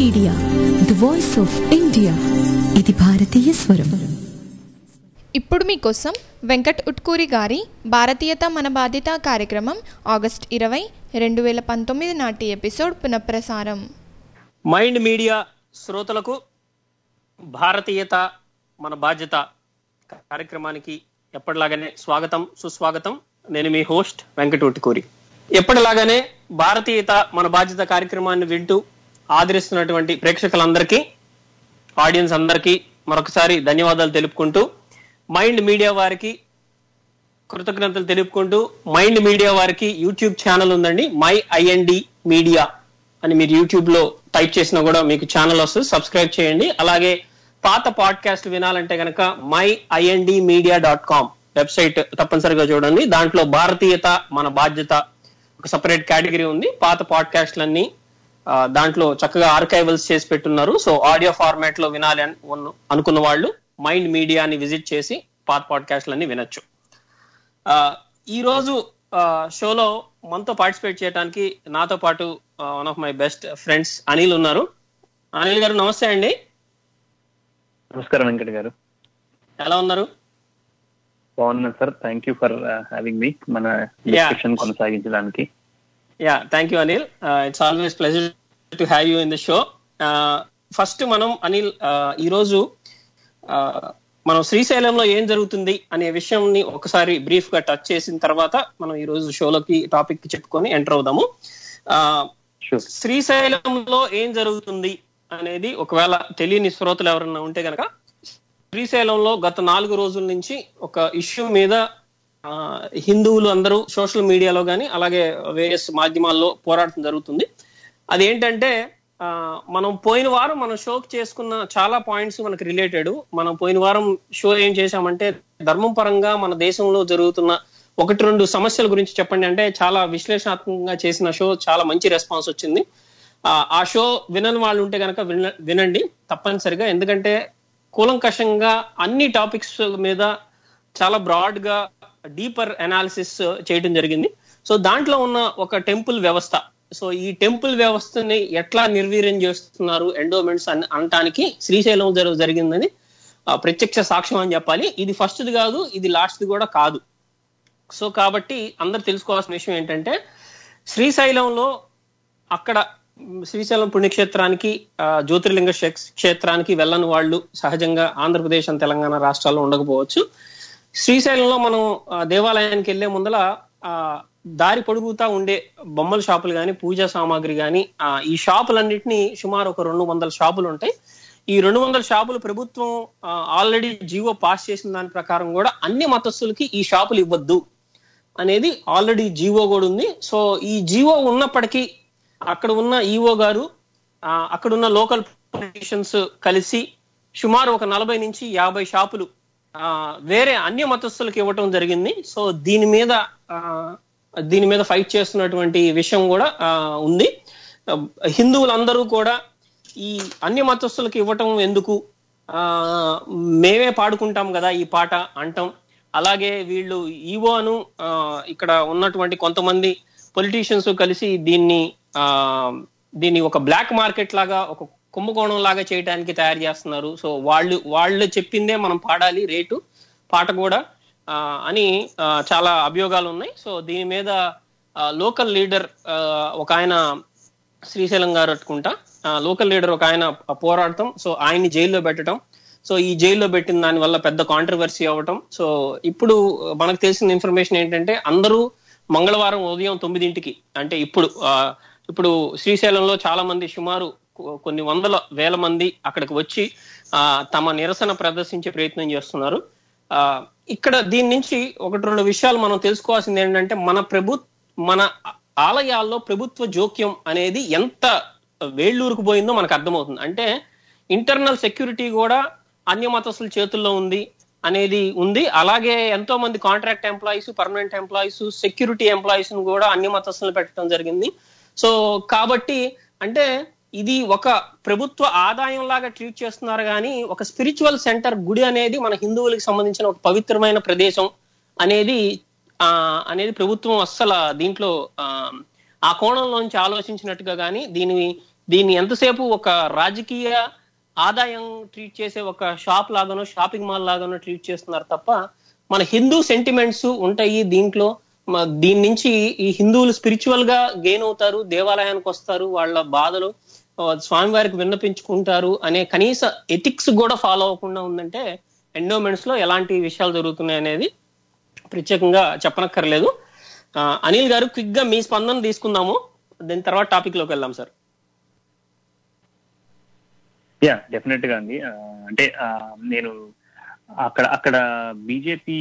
Media, the voice of India. ఇది భారతీయ స్వరం. ఇప్పుడు మీకోసం వెంకట్ ఉట్కూరి గారి భారతీయత మన బాధ్యత కార్యక్రమం ఆగస్ట్ 20, 2019 నాటి ఎపిసోడ్ పునఃప్రసారం. మైండ్ మీడియా శ్రోతలకు భారతీయత మన బాధ్యత కార్యక్రమానికి ఎప్పటిలాగానే స్వాగతం, సుస్వాగతం. నేను మీ హోస్ట్ వెంకట్ ఉట్కూరి. ఎప్పటిలాగానే భారతీయత మన బాధ్యత కార్యక్రమాన్ని వింటూ ఆదరిస్తున్నటువంటి ప్రేక్షకులందరికీ, ఆడియన్స్ అందరికీ మరొకసారి ధన్యవాదాలు తెలుపుకుంటూ, మైండ్ మీడియా వారికి కృతజ్ఞతలు తెలుపుకుంటూ, మైండ్ మీడియా వారికి యూట్యూబ్ ఛానల్ ఉందండి, మై ఐఎన్డి మీడియా అని మీరు యూట్యూబ్ లో టైప్ చేసినా కూడా మీకు ఛానల్ వస్తుంది, సబ్స్క్రైబ్ చేయండి. అలాగే పాత పాడ్కాస్ట్ వినాలంటే కనుక myindmedia.com వెబ్సైట్ తప్పనిసరిగా చూడండి. దాంట్లో భారతీయత మన బాధ్యత ఒక సపరేట్ కేటగిరీ ఉంది. పాత పాడ్కాస్ట్లన్నీ దాంట్లో చక్కగా ఆర్కైవల్స్ చేసి పెట్టున్నారు. సో ఆడియో ఫార్మాట్ లో వినాలి అనుకున్న వాళ్ళు మైండ్ మీడియాని విజిట్ చేసి పాత పాడ్కాస్ట్లన్నీ వినొచ్చు. ఈ రోజు షోలో మనతో పార్టిసిపేట్ చేయడానికి నాతో పాటు one of my best friends Anil ఉన్నారు. అనిల్ గారు నమస్తే అండి. నమస్కారం వెంకట్ గారు, ఎలా ఉన్నారు? బాగున్నాను sir, thank you for having me మన డిస్కషన్ కొనసాగించడానికి. Ya, thank you Anil. It's always pleasure to have you in the show. First మనం అనిల్, ఈరోజు మనం శ్రీశైలంలో ఏం జరుగుతుంది అనే విషయంని ఒకసారి బ్రీఫ్ గా టచ్ చేసిన తర్వాత మనం ఈ రోజు షోలోకి టాపిక్ చెప్పుకొని ఎంటర్ అవుదాము. శ్రీశైలంలో ఏం జరుగుతుంది అనేది ఒకవేళ తెలియని శ్రోతలు ఎవరన్నా ఉంటే గనక, శ్రీశైలంలో గత 4 రోజుల నుంచి ఒక ఇష్యూ మీద హిందువులు అందరూ సోషల్ మీడియాలో కానీ అలాగే వేరియస్ మాధ్యమాల్లో పోరాటం జరుగుతుంది. అదేంటంటే, మనం పోయిన వారం మనం షోకి చేసుకున్న చాలా పాయింట్స్ మనకు రిలేటెడ్. మనం పోయిన వారం షో ఏం చేశామంటే, ధర్మం పరంగా మన దేశంలో జరుగుతున్న 1-2 సమస్యల గురించి చెప్పండి అంటే చాలా విశ్లేషణాత్మకంగా చేసిన షో, చాలా మంచి రెస్పాన్స్ వచ్చింది. ఆ షో వినని వాళ్ళు ఉంటే కనుక వినండి తప్పనిసరిగా. ఎందుకంటే కూలంకషంగా అన్ని టాపిక్స్ మీద చాలా బ్రాడ్ గా డీపర్ అనాలిసిస్ చేయడం జరిగింది. సో దాంట్లో ఉన్న ఒక టెంపుల్ వ్యవస్థ, సో ఈ టెంపుల్ వ్యవస్థని ఎట్లా నిర్వీర్యం చేస్తున్నారు ఎండోమెంట్స్ అనటానికి శ్రీశైలం జరిగిందని ప్రత్యక్ష సాక్ష్యం అని చెప్పాలి. ఇది ఫస్ట్ది కాదు, ఇది లాస్ట్ది కూడా కాదు. సో కాబట్టి అందరు తెలుసుకోవాల్సిన విషయం ఏంటంటే, శ్రీశైలంలో అక్కడ శ్రీశైలం పుణ్యక్షేత్రానికి, జ్యోతిర్లింగ క్షేత్రానికి వెళ్ళని వాళ్ళు సహజంగా ఆంధ్రప్రదేశ్ అండ్ తెలంగాణ రాష్ట్రాల్లో ఉండకపోవచ్చు. శ్రీశైలంలో మనం దేవాలయానికి వెళ్లే ముందల దారి పొడుగుతా ఉండే బొమ్మల షాపులు కానీ, పూజా సామాగ్రి కానీ, ఈ షాపులన్నింటినీ సుమారు ఒక 200 షాపులు ఉంటాయి. ఈ 200 షాపులు ప్రభుత్వం ఆల్రెడీ జీవో పాస్ చేసిన దాని ప్రకారం కూడా అన్ని మతస్థులకి ఈ షాపులు ఇవ్వద్దు అనేది ఆల్రెడీ జీవో కూడా ఉంది. సో ఈ జీవో ఉన్నప్పటికీ అక్కడ ఉన్న ఈఓ గారు, అక్కడున్న లోకల్ పొలిటీషియన్స్ కలిసి సుమారు ఒక 40 నుంచి 50 షాపులు వేరే అన్య మతస్థులకు ఇవ్వటం జరిగింది. సో దీని మీద ఫైట్ చేస్తున్నటువంటి విషయం కూడా ఉంది. హిందువులందరూ కూడా ఈ అన్య మతస్థులకు ఇవ్వటం ఎందుకు, మేమే పాడుకుంటాం కదా ఈ పాట అంటాం. అలాగే వీళ్ళు ఈవోను ఇక్కడ ఉన్నటువంటి కొంతమంది పొలిటీషియన్స్ కలిసి దీన్ని ఒక బ్లాక్ మార్కెట్ లాగా, ఒక కుంభకోణం లాగా చేయడానికి తయారు చేస్తున్నారు. సో వాళ్ళు చెప్పిందే మనం పాడాలి, రేటు పాట కూడా అని చాలా అభియోగాలు ఉన్నాయి. సో దీని మీద లోకల్ లీడర్ ఒక ఆయన, శ్రీశైలం గారు అనుకుంటా, లోకల్ లీడర్ ఒక ఆయన పోరాడటం, సో ఆయన్ని జైల్లో పెట్టడం, సో ఈ జైల్లో పెట్టిన దాని వల్ల పెద్ద కాంట్రవర్సీ అవ్వటం. సో ఇప్పుడు మనకు తెలిసిన ఇన్ఫర్మేషన్ ఏంటంటే, అందరూ మంగళవారం ఉదయం 9ంటికి, అంటే ఇప్పుడు శ్రీశైలంలో చాలా మంది, సుమారు కొన్ని 100,000 మంది అక్కడికి వచ్చి తమ నిరసన ప్రదర్శించే ప్రయత్నం చేస్తున్నారు. ఇక్కడ దీని నుంచి 1-2 విషయాలు మనం తెలుసుకోవాల్సింది ఏంటంటే, మన ఆలయాల్లో ప్రభుత్వ జోక్యం అనేది ఎంత వేళ్ళూరుకు పోయిందో మనకు అర్థమవుతుంది. అంటే ఇంటర్నల్ సెక్యూరిటీ కూడా అన్య మతస్థుల చేతుల్లో అనేది ఉంది. అలాగే ఎంతో మంది contract employees, permanent employees, security employees ను కూడా అన్య మతస్థులను పెట్టడం జరిగింది. సో కాబట్టి అంటే ఇది ఒక ప్రభుత్వ ఆదాయం లాగా ట్రీట్ చేస్తున్నారు కానీ, ఒక స్పిరిచువల్ సెంటర్, గుడి అనేది మన హిందువులకు సంబంధించిన ఒక పవిత్రమైన ప్రదేశం అనేది ప్రభుత్వం అస్సలు దీంట్లో ఆ కోణంలోంచి ఆలోచించినట్టుగా కానీ, దీన్ని ఎంతసేపు ఒక రాజకీయ ఆదాయం ట్రీట్ చేసే ఒక షాప్ లాగానో షాపింగ్ మాల్ లాగానో ట్రీట్ చేస్తున్నారు తప్ప మన హిందూ సెంటిమెంట్స్ ఉంటాయి దీంట్లో. దీని నుంచి ఈ హిందువులు స్పిరిచువల్ గా గెయిన్ అవుతారు, దేవాలయానికి వస్తారు, వాళ్ళ బాధలు స్వామివారికి విన్నపించుకుంటారు అనే కనీస ఎథిక్స్ కూడా ఫాలో అవ్వకుండా ఉందంటే ఎండోమెంట్స్ లో ఎలాంటి విషయాలు జరుగుతున్నాయి అనేది ప్రత్యేకంగా చెప్పనక్కర్లేదు. అనిల్ గారు, క్విక్ గా మీ స్పందన తీసుకుందాము, దాని తర్వాత టాపిక్ లోకి వెళ్దాం సార్. యా, డెఫినెట్ గా అండి. అంటే నేను అక్కడ బీజేపీ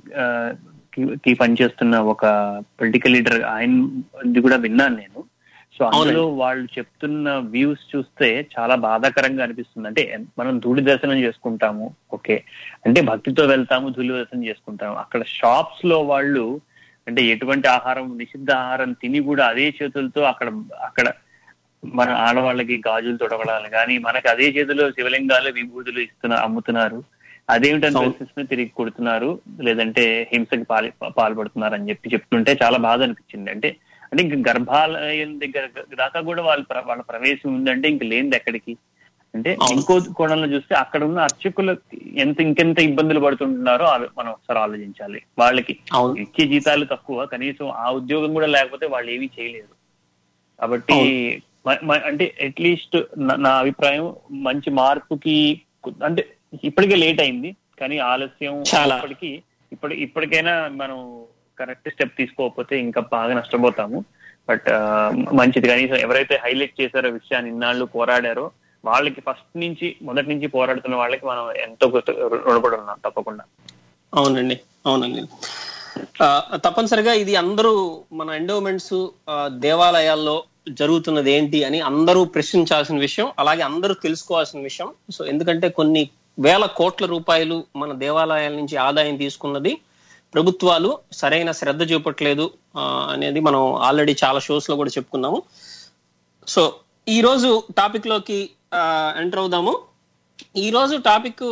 కి పనిచేస్తున్న ఒక పొలిటికల్ లీడర్ ఆయన కూడా విన్నాను నేను. సో అందులో వాళ్ళు చెప్తున్న వ్యూస్ చూస్తే చాలా బాధాకరంగా అనిపిస్తుంది. అంటే మనం ధూళి దర్శనం చేసుకుంటాము, ఓకే, అంటే భక్తితో వెళ్తాము, ధూళి దర్శనం చేసుకుంటాము. అక్కడ షాప్స్ లో వాళ్ళు అంటే ఎటువంటి ఆహారం, నిషిద్ధ ఆహారం తిని కూడా అదే చేతులతో అక్కడ మన ఆడవాళ్ళకి గాజులు తొడగడాలు కానీ మనకి అదే చేతిలో శివలింగాలు విభూతులు అమ్ముతున్నారు. అదేమిటని ప్రశ్నిస్తున్న తిరిగి కొడుతున్నారు, లేదంటే హింసకి పాల్పడుతున్నారు అని చెప్తుంటే చాలా బాధ అనిపించింది. అంటే ఇంక గర్భాలయం దగ్గర దాకా కూడా వాళ్ళ ప్రవేశం ఉందంటే ఇంక లేనిది ఎక్కడికి. అంటే ఇంకో కోణంలో చూస్తే అక్కడ ఉన్న అర్చకులు ఇంకెంత ఇబ్బందులు పడుతుంటున్నారో మనం ఒకసారి ఆలోచించాలి. వాళ్ళకి ఇచ్చే జీతాలు తక్కువ, కనీసం ఆ ఉద్యోగం కూడా లేకపోతే వాళ్ళు ఏమీ చేయలేరు. కాబట్టి అంటే అట్లీస్ట్ నా అభిప్రాయం మంచి మార్పుకి, అంటే ఇప్పటికే లేట్ అయింది కానీ ఆలస్యం ఇప్పటికైనా మనం కరెక్ట్ స్టెప్ తీసుకోకపోతే ఇంకా బాగా నష్టపోతాము. బట్ మంచిది, కనీసం ఎవరైతే హైలైట్ చేశారో విషయాన్ని, ఇన్నాళ్ళు పోరాడారో వాళ్ళకి మొదటి నుంచి పోరాడుతున్న వాళ్ళకి మనం ఎంతో రుణపడి ఉన్నాం తప్పకుండా. అవునండి. తప్పనిసరిగా ఇది అందరూ మన ఎండోమెంట్స్ దేవాలయాల్లో జరుగుతున్నది ఏంటి అని అందరూ ప్రశ్నించాల్సిన విషయం, అలాగే అందరూ తెలుసుకోవాల్సిన విషయం. సో ఎందుకంటే కొన్ని వేల కోట్ల రూపాయలు మన దేవాలయాల నుంచి ఆదాయం తీసుకున్నది ప్రభుత్వాలు సరైన శ్రద్ధ చూపట్లేదు అనేది మనం ఆల్రెడీ చాలా షోస్ లో కూడా చెప్పుకున్నాము. సో ఈ రోజు టాపిక్ లోకి ఎంటర్ అవుదాము. ఈ రోజు టాపిక్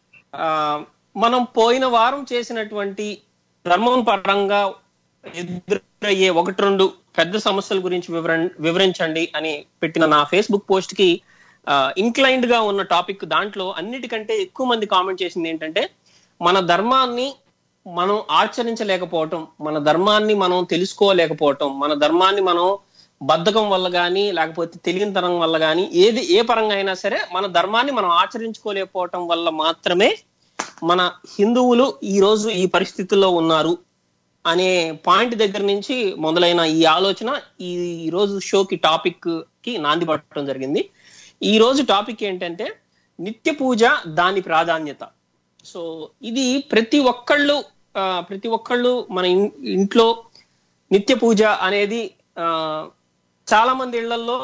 మనం పోయిన వారం చేసినటువంటి ధర్మం పరంగా ఎదురయ్యే 1-2 పెద్ద సమస్యల గురించి వివరించండి అని పెట్టిన నా ఫేస్బుక్ పోస్ట్ కి ఇంక్లైన్డ్ గా ఉన్న టాపిక్. దాంట్లో అన్నిటికంటే ఎక్కువ మంది కామెంట్ చేసింది ఏంటంటే మన ధర్మాన్ని మనం ఆచరించలేకపోవటం, మన ధర్మాన్ని మనం తెలుసుకోలేకపోవటం, మన ధర్మాన్ని మనం బద్ధకం వల్ల కానీ లేకపోతే తెలియనితనం వల్ల కానీ ఏ పరంగా అయినా సరే మన ధర్మాన్ని మనం ఆచరించుకోలేకపోవటం వల్ల మాత్రమే మన హిందువులు ఈ రోజు ఈ పరిస్థితుల్లో ఉన్నారు అనే పాయింట్ దగ్గర నుంచి మొదలైన ఈ ఆలోచన ఈ రోజు షోకి టాపిక్ కి నాంది పట్టడం జరిగింది. ఈ రోజు టాపిక్ ఏంటంటే నిత్య పూజ, దాని ప్రాధాన్యత. సో ఇది ప్రతి ఒక్కళ్ళు మన ఇంట్లో నిత్య పూజ అనేది చాలా మంది ఇళ్లలో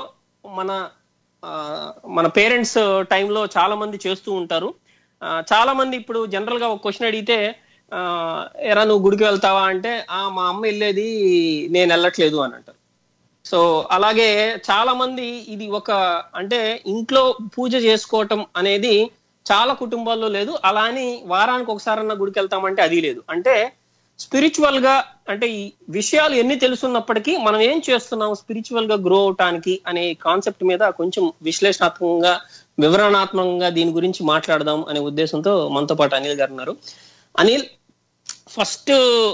మన పేరెంట్స్ టైంలో చాలా మంది చేస్తూ ఉంటారు. చాలా మంది ఇప్పుడు జనరల్ గా ఒక క్వశ్చన్ అడిగితే ఎరా నువ్వు గుడికి వెళ్తావా అంటే మా అమ్మ వెళ్ళేది, నేను వెళ్ళట్లేదు అని అంటారు. సో అలాగే చాలా మంది ఇది అంటే ఇంట్లో పూజ చేసుకోవటం అనేది చాలా కుటుంబాల్లో లేదు. అలా అని వారానికి ఒకసారన్నా గుడికి వెళ్తామంటే అది లేదు. అంటే స్పిరిచువల్ గా, అంటే ఈ విషయాలు ఎన్ని తెలుసున్నప్పటికీ మనం ఏం చేస్తున్నాం స్పిరిచువల్ గా గ్రో అవటానికి అనే కాన్సెప్ట్ మీద కొంచెం విశ్లేషణాత్మకంగా, వివరణాత్మకంగా దీని గురించి మాట్లాడదాం అనే ఉద్దేశంతో మనతో పాటు అనిల్ గారు ఉన్నారు. అనిల్, ఫస్ట్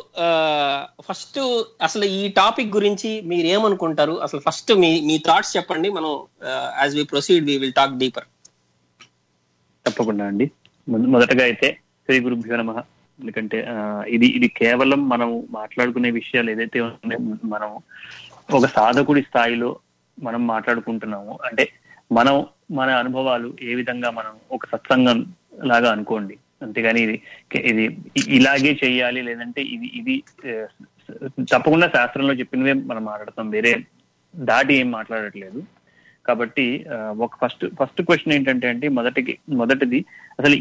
అసలు ఈ టాపిక్ గురించి మీరు ఏమనుకుంటారు? అసలు ఫస్ట్ మీ థాట్స్ చెప్పండి. మనం as we proceed we will talk deeper. తప్పకుండా అండి. మొదటగా అయితే శ్రీ గురుభ్యో నమః. ఎందుకంటే ఇది కేవలం మనం మాట్లాడుకునే విషయాలు ఏదైతే ఉన్నాయో మనం ఒక సాధకుడి స్థాయిలో మనం మాట్లాడుకుంటున్నాము. అంటే మన అనుభవాలు ఏ విధంగా మనం ఒక సత్సంగం లాగా అనుకోండి. అంతేగాని ఇది ఇలాగే చెయ్యాలి, లేదంటే ఇది తప్పకుండా శాస్త్రంలో చెప్పినవే మనం మాట్లాడతాం, వేరే దాటి ఏం మాట్లాడట్లేదు. కాబట్టి ఒక ఫస్ట్ క్వశ్చన్ ఏంటంటే అంటే మొదటిది అసలు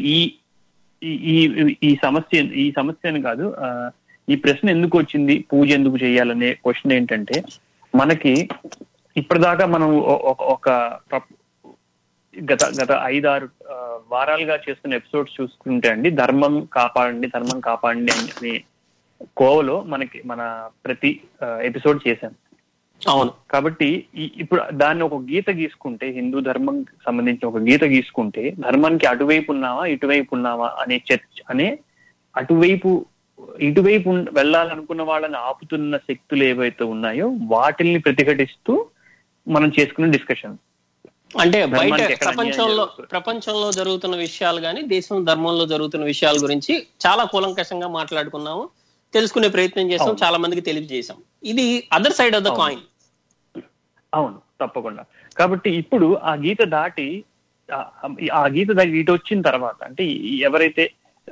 ఈ సమస్యను కాదు, ఈ ప్రశ్న ఎందుకు వచ్చింది, పూజ ఎందుకు చేయాలనే క్వశ్చన్ ఏంటంటే మనకి ఇప్పటిదాకా మనం ఒక గత 5-6 వారాలుగా చేస్తున్న ఎపిసోడ్స్ చూసుకుంటే అండి, ధర్మం కాపాడండి అనే కోవలో మన ప్రతి ఎపిసోడ్ చేశాం. అవును. కాబట్టి ఇప్పుడు దాన్ని ఒక గీత గీసుకుంటే, హిందూ ధర్మం సంబంధించిన ఒక గీత గీసుకుంటే, ధర్మానికి అటువైపు ఉన్నావా ఇటువైపు ఉన్నావా అనే చర్చ అనే ఇటువైపు వెళ్ళాలనుకున్న వాళ్ళని ఆపుతున్న శక్తులు ఏవైతే ఉన్నాయో వాటిల్ని ప్రతిఘటిస్తూ మనం చేసుకునే డిస్కషన్. అంటే బయట ప్రపంచంలో జరుగుతున్న విషయాలు కానీ దేశం ధర్మంలో జరుగుతున్న విషయాల గురించి చాలా కూలంకషంగా మాట్లాడుకున్నాము, తెలుసుకునే ప్రయత్నం చేసాం, చాలా మందికి తెలియజేసాం. ఇది other side of the coin. అవును, తప్పకుండా. కాబట్టి ఇప్పుడు ఆ గీత దాటి ఇటు వచ్చిన తర్వాత, అంటే ఎవరైతే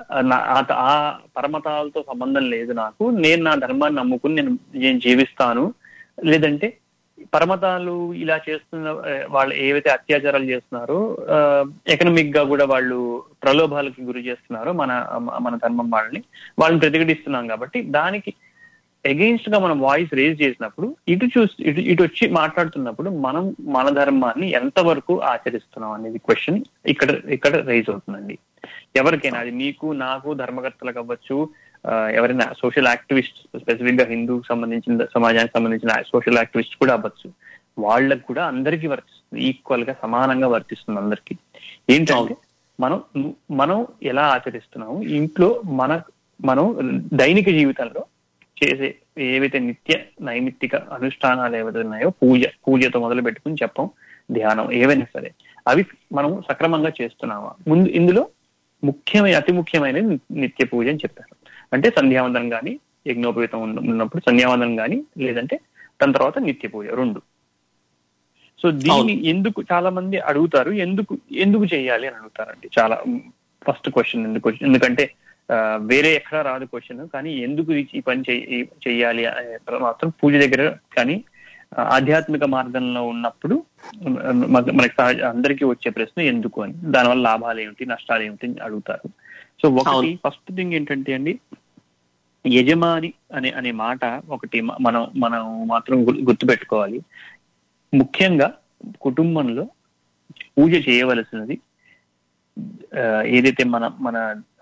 ఆ పరమతాలతో సంబంధం లేదు నాకు, నేను నా ధర్మాన్ని నమ్ముకుని నేను జీవిస్తాను, లేదంటే పరమతాలు ఇలా చేస్తున్న వాళ్ళు ఏవైతే అత్యాచారాలు చేస్తున్నారో, ఎకనామిక్ గా కూడా వాళ్ళు ప్రలోభాలకి గురి చేస్తున్నారో మన ధర్మం వాళ్ళని ప్రతిఘటిస్తున్నాం. కాబట్టి దానికి అగెయిన్స్ట్ గా మనం వాయిస్ రేజ్ చేసినప్పుడు, ఇటు వచ్చి మాట్లాడుతున్నప్పుడు మనం మన ధర్మాన్ని ఎంతవరకు ఆచరిస్తున్నాం అనేది క్వశ్చన్ ఇక్కడ రేజ్ అవుతుందండి. ఎవరికైనా, అది మీకు నాకు ధర్మకర్తలకు అవ్వచ్చు, ఎవరైనా సోషల్ యాక్టివిస్ట్, స్పెసిఫిక్ గా హిందూకి సంబంధించిన సమాజానికి సంబంధించిన సోషల్ యాక్టివిస్ట్ కూడా అవ్వచ్చు, వాళ్ళకు కూడా అందరికీ వర్తిస్తుంది, ఈక్వల్ గా సమానంగా వర్తిస్తుంది అందరికీ. ఏంటంటే మనం ఎలా ఆచరిస్తున్నాము ఇంట్లో మనం దైనిక జీవితంలో చేసే ఏవైతే నిత్య నైమిత్తిక అనుష్ఠానాలు ఏవైతే ఉన్నాయో, పూజతో మొదలు పెట్టుకుని చెప్పం, ధ్యానం, ఏవైనా సరే అవి మనం సక్రమంగా చేస్తున్నామా. ముందు ఇందులో అతి ముఖ్యమైనది నిత్య పూజ అని చెప్పారు. అంటే సంధ్యావందనం కానీ, యజ్ఞోపవీతం ఉన్నప్పుడు సంధ్యావందనం కానీ, లేదంటే దాని తర్వాత నిత్య పూజ, 2. సో దీన్ని ఎందుకు చాలా మంది అడుగుతారు, ఎందుకు చేయాలి అని అడుగుతారండి. చాలా ఫస్ట్ క్వశ్చన్ ఎందుకంటే వేరే ఎక్కడా రాదు క్వశ్చన్, కానీ ఎందుకు ఈ పని చెయ్యాలి మాత్రం పూజ దగ్గర కానీ ఆధ్యాత్మిక మార్గంలో ఉన్నప్పుడు మనకి అందరికీ వచ్చే ప్రశ్న ఎందుకు అని, దానివల్ల లాభాలు ఏమిటి నష్టాలు ఏమిటి అని అడుగుతారు. సో ఒకటి ఫస్ట్ థింగ్ ఏంటంటే అండి, యజమాని అనే మాట ఒకటి మనం మాత్రం గుర్తుపెట్టుకోవాలి. ముఖ్యంగా కుటుంబంలో పూజ చేయవలసినది ఏదైతే మన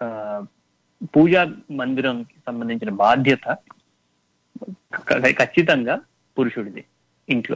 పూజా మందిరంకి సంబంధించిన బాధ్యత ఖచ్చితంగా పురుషుడిది ఇంట్లో.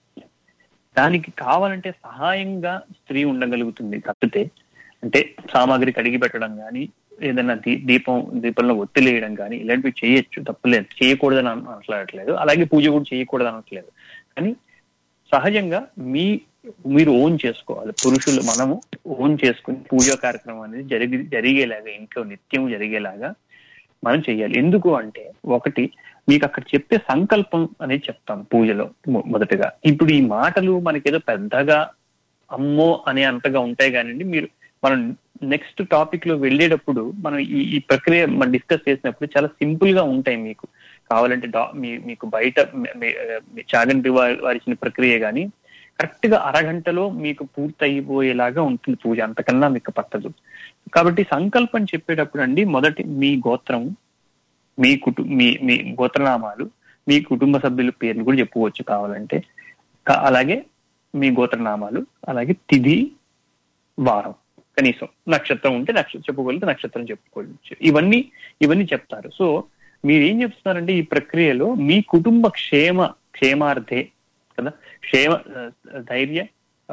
దానికి కావాలంటే సహాయంగా స్త్రీ ఉండగలుగుతుంది తప్పితే, అంటే సామాగ్రి కడిగి పెట్టడం కానీ, ఏదైనా దీపంలో ఒత్తిలేయడం కానీ ఇలాంటివి చేయొచ్చు, తప్పులేదు, చేయకూడదని అనట్లేదు. అలాగే పూజ కూడా చేయకూడదని అనట్లేదు. కానీ సహజంగా మీరు ఓన్ చేసుకోవాలి, పురుషులు మనము ఓన్ చేసుకుని పూజా కార్యక్రమం అనేది జరిగేలాగా, ఇంట్లో నిత్యం జరిగేలాగా మనం చెయ్యాలి. ఎందుకు అంటే, ఒకటి మీకు అక్కడ చెప్పే సంకల్పం అనేది చెప్తాం పూజలో మొదటగా. ఇప్పుడు ఈ మాటలు మనకేదో పెద్దగా అమ్మో అనే అంతగా ఉంటాయి కానివ్వండి, మనం నెక్స్ట్ టాపిక్ లో వెళ్ళేటప్పుడు మనం ఈ ప్రక్రియ మనం డిస్కస్ చేసినప్పుడు చాలా సింపుల్ గా ఉంటాయి. మీకు కావాలంటే మీకు బయట చాగంటి వారిచిన ప్రక్రియ కానీ కరెక్ట్ గా అరగంటలో మీకు పూర్తి అయిపోయేలాగా ఉంటుంది పూజ, అంతకన్నా మీకు పట్టదు. కాబట్టి సంకల్పం చెప్పేటప్పుడు అండి, మొదటి మీ గోత్రం, మీ గోత్రనామాలు, మీ కుటుంబ సభ్యుల పేర్లు కూడా చెప్పుకోవచ్చు కావాలంటే, అలాగే మీ గోత్రనామాలు, అలాగే తిథి, వారం, కనీసం నక్షత్రం ఉంటే చెప్పుకోగలిగితే నక్షత్రం చెప్పుకోవచ్చు. ఇవన్నీ చెప్తారు. సో మీరు ఏం చెప్తున్నారంటే, ఈ ప్రక్రియలో మీ కుటుంబ క్షేమార్థే కదా, ధైర్య,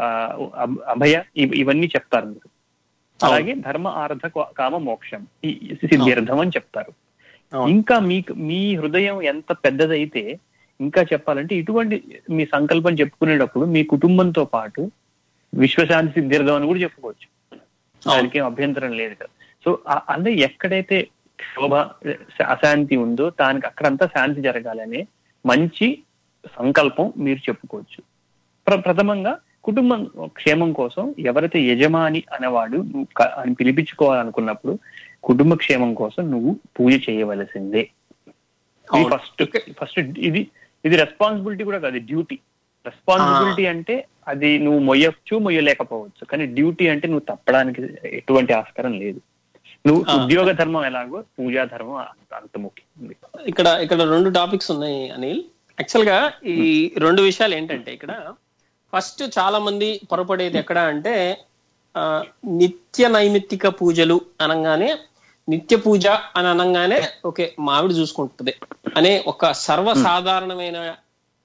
అభయ ఇవన్నీ చెప్తారు మీరు. అలాగే ధర్మ, ఆర్థ, కామ, మోక్షం ఈ సిద్ధ్యర్థం అని చెప్తారు. ఇంకా మీ హృదయం ఎంత పెద్దదైతే ఇంకా చెప్పాలంటే, ఇటువంటి మీ సంకల్పం చెప్పుకునేటప్పుడు మీ కుటుంబంతో పాటు విశ్వశాంతి సిద్ధ్యర్థం అని కూడా చెప్పుకోవచ్చు, దానికి అభ్యంతరం లేదు కదా. సో అంటే ఎక్కడైతే శోభ అశాంతి ఉందో దానికి అక్కడంతా శాంతి జరగాలనే మంచి సంకల్పం మీరు చెప్పుకోవచ్చు. ప్రథమంగా కుటుంబం క్షేమం కోసం ఎవరైతే యజమాని అనేవాడు అని పిలిపించుకోవాలనుకున్నప్పుడు కుటుంబ క్షేమం కోసం నువ్వు పూజ చేయవలసిందే. ఫస్ట్ ఇది రెస్పాన్సిబిలిటీ కూడా కాదు, డ్యూటీ. రెస్పాన్సిబిలిటీ అంటే అది నువ్వు మొయ్యలేకపోవచ్చు, కానీ డ్యూటీ అంటే నువ్వు తప్పడానికి ఎటువంటి ఆస్కారం లేదు. నువ్వు ఉద్యోగ ధర్మం ఎలాగో పూజా ధర్మం అంత ముఖ్యం. ఇక్కడ 2 టాపిక్స్ ఉన్నాయి అనిల్. యాక్చువల్ గా ఈ 2 విషయాలు ఏంటంటే, ఇక్కడ ఫస్ట్ చాలా మంది పొరపడేది ఎక్కడ అంటే, నిత్య నైమిత్తిక పూజలు అనగానే, నిత్య పూజ అని అనగానే ఓకే మావిడి చూసుకుంటుంది అనే ఒక సర్వసాధారణమైన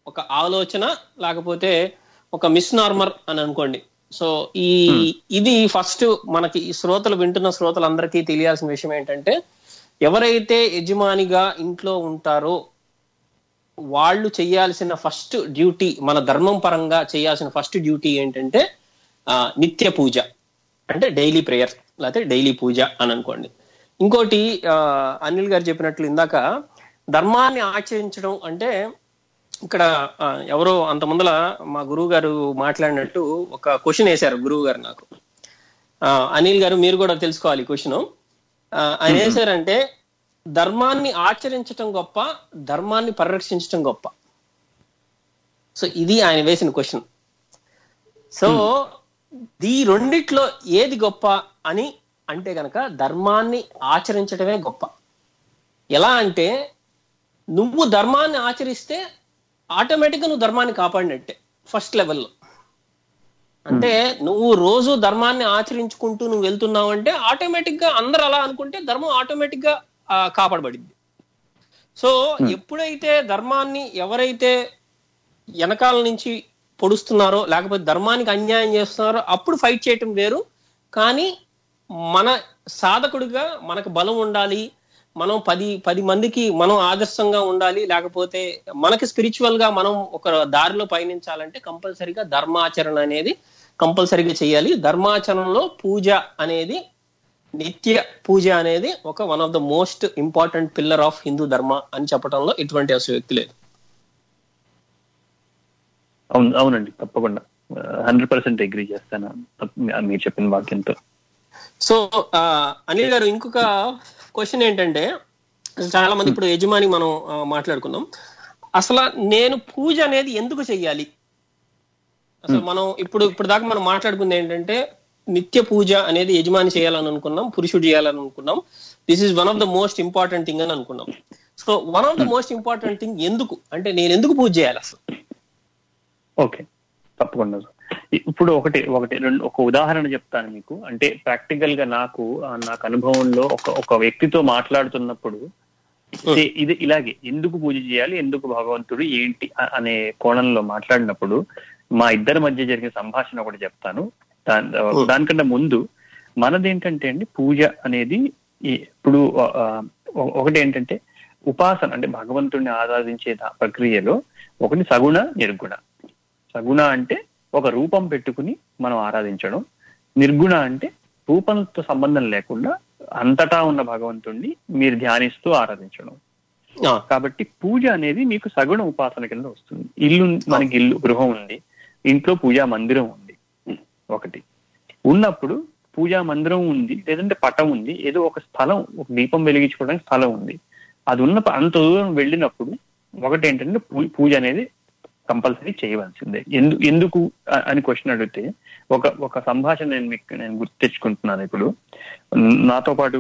ఒక ఆలోచన, లేకపోతే ఒక మిస్నార్మర్ అని అనుకోండి. సో ఇది ఫస్ట్ మనకి ఈ శ్రోతలు వింటున్న శ్రోతలందరికీ తెలియాల్సిన విషయం ఏంటంటే, ఎవరైతే యజమానిగా ఇంట్లో ఉంటారో వాళ్ళు చేయాల్సిన ఫస్ట్ డ్యూటీ, మన ధర్మం పరంగా చేయాల్సిన ఫస్ట్ డ్యూటీ ఏంటంటే నిత్య పూజ, అంటే డైలీ ప్రేయర్ లేకపోతే డైలీ పూజ అని అనుకోండి. ఇంకోటి అనిల్ గారు చెప్పినట్లు ఇందాక ధర్మాన్ని ఆచరించడం అంటే, ఇక్కడ ఎవరో అంత ముందల మా గురువు గారు మాట్లాడినట్టు ఒక క్వశ్చన్ వేశారు గురువు గారు నాకు. అనిల్ గారు మీరు కూడా తెలుసుకోవాలి క్వశ్చన్. ఆయన వేశారంటే, ధర్మాన్ని ఆచరించటం గొప్ప, ధర్మాన్ని పరిరక్షించటం గొప్ప. సో ఇది ఆయన వేసిన క్వశ్చన్. సో ఈ రెండిట్లో ఏది గొప్ప అని అంటే గనక ధర్మాన్ని ఆచరించటమే గొప్ప. ఎలా అంటే, నువ్వు ధర్మాన్ని ఆచరిస్తే ఆటోమేటిక్గా నువ్వు ధర్మాన్ని కాపాడినట్టే ఫస్ట్ లెవెల్లో. అంటే నువ్వు రోజు ధర్మాన్ని ఆచరించుకుంటూ నువ్వు వెళ్తున్నావు అంటే ఆటోమేటిక్ గా అందరు అలా అనుకుంటే ధర్మం ఆటోమేటిక్ గా కాపాడబడింది. సో ఎప్పుడైతే ధర్మాన్ని ఎవరైతే వెనకాల నుంచి పొడుస్తున్నారో, లేకపోతే ధర్మానికి అన్యాయం చేస్తున్నారో, అప్పుడు ఫైట్ చేయటం వేరు. కానీ మన సాధకుడిగా మనకు బలం ఉండాలి, మనం 10 మందికి మనం ఆదర్శంగా ఉండాలి, లేకపోతే మనకి స్పిరిచువల్ గా మనం ఒక దారిలో పయనించాలంటే కంపల్సరీగా ధర్మాచరణ అనేది కంపల్సరీగా చేయాలి. ధర్మాచరణలో పూజ అనేది, నిత్య పూజ అనేది ఒక one of the most important pillar of Hindu ధర్మ అని చెప్పడంలో ఎటువంటి అసక్తి లేదు. అవునండి, తప్పకుండా 100% అగ్రీ చేస్తాను మీరు చెప్పిన వాక్యంతో. సో అనిల్ గారు, ఇంకొక క్వశ్చన్ ఏంటంటే, చాలా మంది ఇప్పుడు యజమాని మనం మాట్లాడుకుందాం. అసలు నేను పూజ అనేది ఎందుకు చెయ్యాలి? అసలు మనం ఇప్పుడు దాకా మనం మాట్లాడుకుంది ఏంటంటే, నిత్య పూజ అనేది యజమాని చేయాలని అనుకున్నాం, పురుషుడు చేయాలని అనుకున్నాం. This is one of the most important thing అని అనుకున్నాం. So one of the most important thing ఎందుకు అంటే, నేను ఎందుకు పూజ చేయాలి అసలు? ఓకే, తప్పకుండా. ఇప్పుడు ఒక ఉదాహరణ చెప్తాను మీకు. అంటే ప్రాక్టికల్ గా నాకు అనుభవంలో ఒక వ్యక్తితో మాట్లాడుతున్నప్పుడు ఇది ఇలాగే ఎందుకు పూజ చేయాలి, ఎందుకు భగవంతుడు ఏంటి అనే కోణంలో మాట్లాడినప్పుడు మా ఇద్దరి మధ్య జరిగిన సంభాషణ ఒకటి చెప్తాను. దానికన్నా ముందు మనదేంటంటే అండి, పూజ అనేది ఇప్పుడు ఒకటి ఏంటంటే ఉపాసన, అంటే భగవంతుడిని ఆరాధించే ప్రక్రియలో ఒకటి సగుణ, నిర్గుణ. సగుణ అంటే ఒక రూపం పెట్టుకుని మనం ఆరాధించడం. నిర్గుణ అంటే రూపంతో సంబంధం లేకుండా అంతటా ఉన్న భగవంతుణ్ణి మీరు ధ్యానిస్తూ ఆరాధించడం. కాబట్టి పూజ అనేది మీకు సగుణ ఉపాసన కింద వస్తుంది. మనకి గృహం ఉంది, ఇంట్లో పూజా మందిరం ఉంది. ఒకటి ఉన్నప్పుడు పూజా మందిరం ఉంది, లేదంటే పటం ఉంది, ఏదో ఒక స్థలం, ఒక దీపం వెలిగించుకోవడానికి స్థలం ఉంది. అది ఉన్న అంత దూరం వెళ్ళినప్పుడు ఒకటి ఏంటంటే పూజ అనేది కంపల్సరీ చేయవలసిందే. ఎందుకు అని క్వశ్చన్ అడిగితే ఒక సంభాషణ నేను గుర్తు తెచ్చుకుంటున్నాను. ఇప్పుడు నాతో పాటు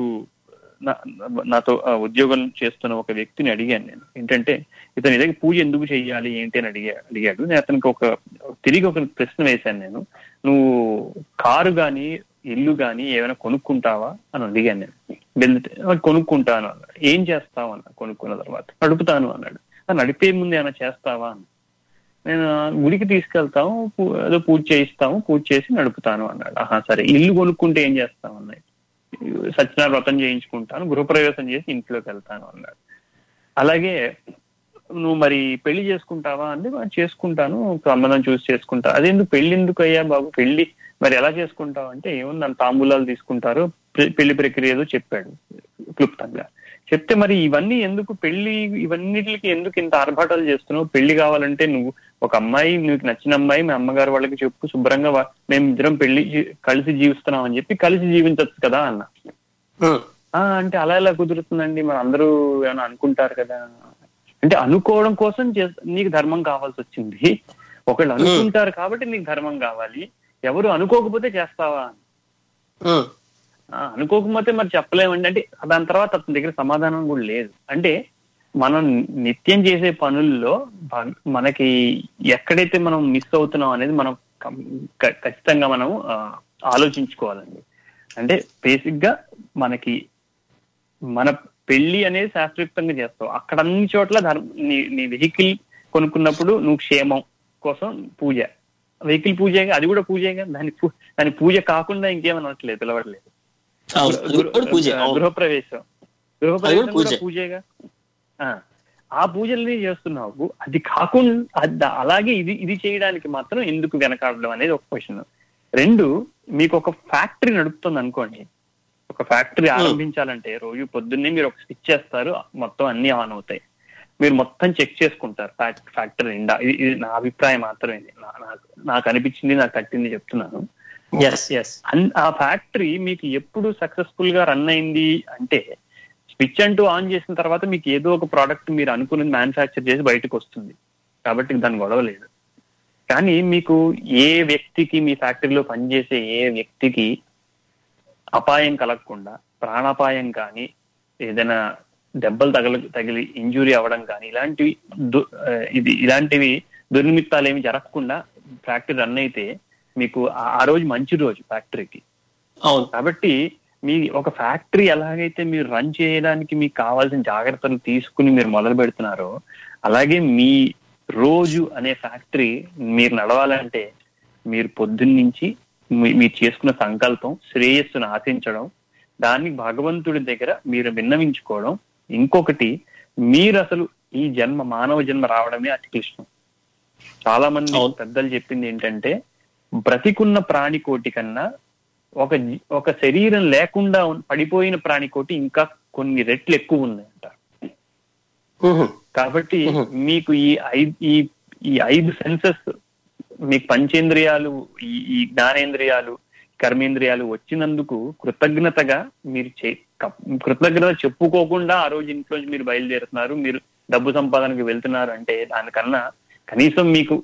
నాతో ఉద్యోగం చేస్తున్న ఒక వ్యక్తిని అడిగాను నేను, ఏంటంటే ఇతను ఇదే పూజ ఎందుకు చెయ్యాలి ఏంటి అని అడిగాడు. నేను అతనికి తిరిగి ఒక ప్రశ్న వేశాను. నేను, నువ్వు కారు గాని ఇల్లు గాని ఏమైనా కొనుక్కుంటావా అని అడిగాను నేను. కొనుక్కుంటాను అన్నాడు. ఏం చేస్తావు అన్నా, కొనుక్కున్న తర్వాత నడుపుతాను అన్నాడు. నడిపే ముందు ఏమైనా చేస్తావా అన్న. నేను గుడికి తీసుకెళ్తాము, ఏదో పూజ చేయిస్తాము, పూజ చేసి నడుపుతాను అన్నాడు. సరే, ఇల్లు కొనుక్కుంటే ఏం చేస్తావు అన్నాడు. సత్యనారాయణ వ్రతం చేయించుకుంటాను, గృహప్రవేశం చేసి ఇంట్లోకి వెళ్తాను అన్నాడు. అలాగే నువ్వు మరి పెళ్లి చేసుకుంటావా అంటే, చేసుకుంటాను, సంబంధం చూసి చేసుకుంటా. అదేందుకు పెళ్లి ఎందుకు అయ్యా బాబు, పెళ్లి మరి ఎలా చేసుకుంటావు అంటే, ఏముంది నన్ను తాంబూలాలు తీసుకుంటారు, పెళ్లి ప్రక్రియ ఏదో చెప్పాడు క్లుప్తంగా. చెప్తే మరి ఇవన్నీ ఎందుకు, పెళ్లి ఇవన్నిటికి ఎందుకు ఇంత ఆర్భాటాలు చేస్తున్నావు? పెళ్లి కావాలంటే నువ్వు ఒక అమ్మాయి, నీకు నచ్చిన అమ్మాయి మీ అమ్మగారు వాళ్ళకి చెప్పు, శుభ్రంగా మేము ఇద్దరం పెళ్లి కలిసి జీవిస్తున్నాం అని చెప్పి కలిసి జీవించవచ్చు కదా అన్న. అంటే అలా ఎలా కుదురుతుందండి, మరి అందరూ ఏమైనా అనుకుంటారు కదా అంటే, అనుకోవడం కోసం నీకు ధర్మం కావాల్సి వచ్చింది. ఒకళ్ళు అనుకుంటారు కాబట్టి నీకు ధర్మం కావాలి, ఎవరు అనుకోకపోతే చేస్తావా? అనుకోకపోతే మరి చెప్పలేమండి. అంటే దాని తర్వాత అతని దగ్గర సమాధానం కూడా లేదు. అంటే మనం నిత్యం చేసే పనుల్లో మనకి ఎక్కడైతే మనం మిస్ అవుతున్నాం అనేది మనం ఖచ్చితంగా మనం ఆలోచించుకోవాలండి. అంటే బేసిక్ గా మనకి మన పెళ్లి అనేది శాస్త్రయుక్తంగా చేస్తావు, అక్కడ అన్ని చోట్ల నీ వెహికల్ కొనుక్కున్నప్పుడు నువ్వు క్షేమం కోసం పూజ, వెహికల్ పూజగా, అది కూడా పూజగా, దాని పూజ కాకుండా ఇంకేమనట్లేదు, పిలవట్లేదు. గృహప్రవేశం కూడా పూజగా, ఆ పూజల్ని చేస్తున్నావు. అది కాకుండా అలాగే ఇది చేయడానికి మాత్రం ఎందుకు వెనకాడడం అనేది ఒక క్వశ్చన్. 2, మీకు ఒక ఫ్యాక్టరీ నడుపుతుంది అనుకోండి. ఒక ఫ్యాక్టరీ ఆరంభించాలంటే రోజు పొద్దున్నే మీరు ఒక స్విచ్ చేస్తారు, మొత్తం అన్ని ఆన్ అవుతాయి, మీరు మొత్తం చెక్ చేసుకుంటారు ఫ్యాక్టరీ నిండా. ఇది నా అభిప్రాయం మాత్రమే, నాకు అనిపించింది, నాకు కట్టింది చెప్తున్నాను. ఆ ఫ్యాక్టరీ మీకు ఎప్పుడు సక్సెస్ఫుల్ గా రన్ అయింది అంటే స్విచ్ అంటూ ఆన్ చేసిన తర్వాత మీకు ఏదో ఒక ప్రోడక్ట్ మీరు అనుకున్నది మ్యానుఫ్యాక్చర్ చేసి బయటకు వస్తుంది, కాబట్టి దాని గొడవ లేదు. కానీ మీకు ఏ వ్యక్తికి, మీ ఫ్యాక్టరీలో పనిచేసే ఏ వ్యక్తికి అపాయం కలగకుండా, ప్రాణాపాయం కానీ, ఏదైనా దెబ్బలు తగిలి ఇంజురీ అవ్వడం కానీ, ఇలాంటివి దుర్నిమిత్తాలు ఏమి జరగకుండా ఫ్యాక్టరీ రన్ అయితే మీకు ఆ రోజు మంచి రోజు ఫ్యాక్టరీకి. అవును. కాబట్టి మీ ఒక ఫ్యాక్టరీ ఎలాగైతే మీరు రన్ చేయడానికి మీకు కావాల్సిన జాగ్రత్తలు తీసుకుని మీరు మొదలు పెడుతున్నారో, అలాగే మీ రోజు అనే ఫ్యాక్టరీ మీరు నడవాలంటే మీరు పొద్దున్నుంచి మీరు చేసుకున్న సంకల్పం, శ్రేయస్సును ఆశించడం, దాన్ని భగవంతుడి దగ్గర మీరు విన్నవించుకోవడం. ఇంకొకటి, మీరు అసలు ఈ మానవ జన్మ రావడమే అతి క్లిష్టం. చాలా మంది పెద్దలు చెప్పింది ఏంటంటే, బ్రతికున్న ప్రాణికోటి కన్నా ఒక శరీరం లేకుండా పడిపోయిన ప్రాణికోటి ఇంకా కొన్ని రెట్లు ఎక్కువ ఉన్నాయంట. కాబట్టి మీకు ఈ 5 సెన్సెస్, మీకు పంచేంద్రియాలు, ఈ జ్ఞానేంద్రియాలు, కర్మేంద్రియాలు వచ్చినందుకు కృతజ్ఞత చెప్పుకోకుండా ఆ రోజు ఇంట్లో మీరు బయలుదేరుతున్నారు, మీరు డబ్బు సంపాదనకు వెళ్తున్నారు అంటే దానికన్నా కనీసం మీకు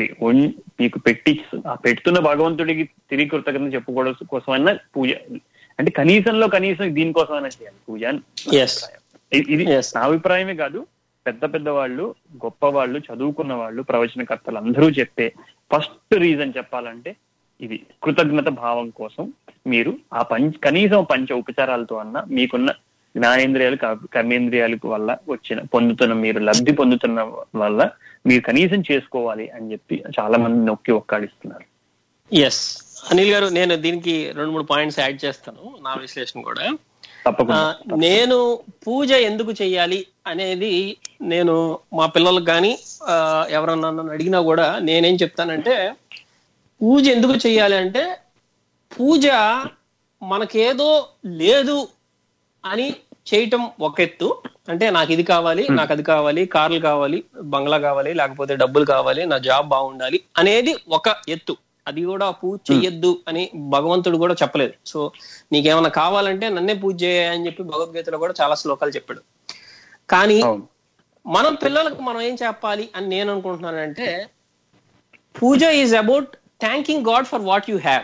పెడుతున్న భగవంతుడికి తిరిగి కృతజ్ఞత చెప్పుకోవడం కోసమైనా పూజ, అంటే కనీసం దీనికోసమైనా చేయాలి పూజ. ఇది నా అభిప్రాయమే కాదు, పెద్ద వాళ్ళు, గొప్ప వాళ్ళు, చదువుకున్న వాళ్ళు, ప్రవచనకర్తలు అందరూ చెప్పే ఫస్ట్ రీజన్ చెప్పాలంటే ఇది. కృతజ్ఞత భావం కోసం మీరు ఆ కనీసం పంచ ఉపచారాలతో అన్నా మీకున్న జ్ఞానేంద్రియాలు, కర్మేంద్రియాలకు వల్ల మీరు లబ్ధి పొందుతున్న వల్ల మీరు కనీసం చేసుకోవాలి అని చెప్పి చాలా మంది నొక్కి ఒక్కాడిస్తున్నారు. ఎస్ అనిల్ గారు, నేను దీనికి 2-3 పాయింట్స్ యాడ్ చేస్తాను, నా విశ్లేషణ కూడా. నేను పూజ ఎందుకు చెయ్యాలి అనేది నేను మా పిల్లలకు కానీ ఎవరన్నా నన్ను అడిగినా కూడా నేనేం చెప్తానంటే, పూజ ఎందుకు చెయ్యాలి అంటే, పూజ మనకేదో లేదు అని చేయటం ఒక ఎత్తు. అంటే నాకు ఇది కావాలి, నాకు అది కావాలి, కార్లు కావాలి, బంగ్లా కావాలి, లేకపోతే డబ్బులు కావాలి, నా జాబ్ బాగుండాలి అనేది ఒక ఎత్తు. అది కూడా పూజ చెయ్యొద్దు అని భగవంతుడు కూడా చెప్పలేదు. సో నీకేమైనా కావాలంటే నన్నే పూజ చేయని చెప్పి భగవద్గీతలో కూడా చాలా శ్లోకాలు చెప్పాడు. కానీ మనం పిల్లలకు మనం ఏం చెప్పాలి అని నేను అనుకుంటున్నానంటే, పూజ is about thanking God for what you have.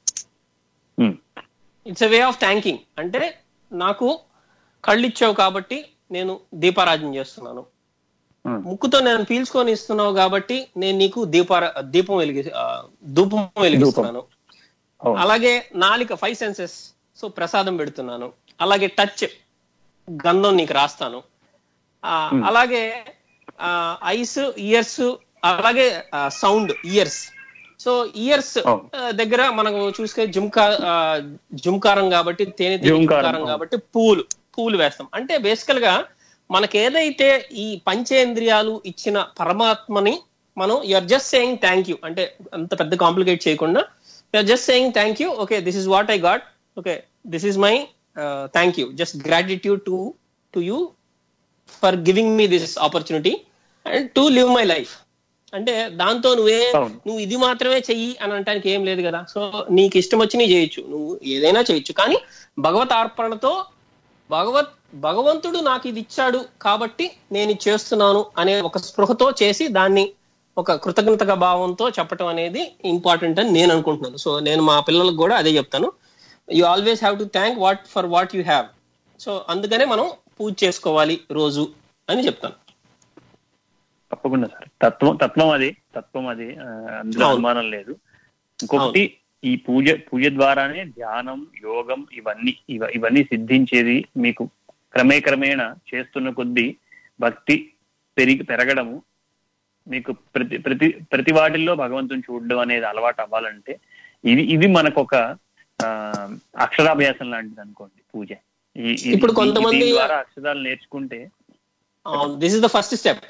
It's a way of thanking. అంటే నాకు కళ్ళు ఇచ్చావు కాబట్టి నేను దీపారాధన చేస్తున్నాను, ముక్కుతో నేను పీల్చుకొని ఇస్తున్నావు కాబట్టి నేను నీకు ధూపం వెలిగిస్తున్నాను. అలాగే నాలిక 5 సెన్సెస్, సో ప్రసాదం పెడుతున్నాను. అలాగే టచ్, గంధం నీకు రాస్తాను. అలాగే ఐస్, ఇయర్స్, అలాగే సౌండ్, ఇయర్స్. సో ఇయర్స్ దగ్గర మనకు చూసుకే జుంకారం కాబట్టి, తేనె జుంకారం కాబట్టి పూలు వేస్తాం. అంటే బేసికల్ గా మనకి ఏదైతే ఈ పంచేంద్రియాలు ఇచ్చిన పరమాత్మని మనం you're just saying thank you. అంటే అంత పెద్ద కాంప్లికేట్ చేయకుండా you're just saying thank you, okay this is what I got, okay this is my thank you, just gratitude to you for giving me this opportunity and to live my life. అంటే దాంతో నువ్వు ఇది మాత్రమే చెయ్యి అని అనడానికి ఏం లేదు కదా. సో నీకు ఇష్టం వచ్చి నీ చేయొచ్చు, నువ్వు ఏదైనా చేయొచ్చు. కానీ భగవత్ అర్పణతో భగవంతుడు నాకు ఇది ఇచ్చాడు కాబట్టి నేను ఇది చేస్తున్నాను అనే ఒక స్పృహతో చేసి దాన్ని ఒక కృతజ్ఞత భావంతో చెప్పడం అనేది ఇంపార్టెంట్ అని నేను అనుకుంటున్నాను. సో నేను మా పిల్లలకు కూడా అదే చెప్తాను, you always have to thank for what you have. So అందుకనే మనం పూజ చేసుకోవాలి రోజు అని చెప్తాను. తప్పకుండా సార్, తత్వం అది అందులో అనుమానం లేదు. ఇంకొకటి, ఈ పూజ ద్వారానే ధ్యానం, యోగం ఇవన్నీ సిద్ధించేది. మీకు క్రమేణా చేస్తున్న కొద్దీ భక్తి పెరగడము, మీకు ప్రతి వాటిల్లో భగవంతుని చూడడం అనేది అలవాటు అవ్వాలంటే ఇది మనకు ఒక అక్షరాభ్యాసం లాంటిది అనుకోండి పూజ. ఇప్పుడు కొంతమంది ద్వారా అక్షరాలు నేర్చుకుంటే this is the first step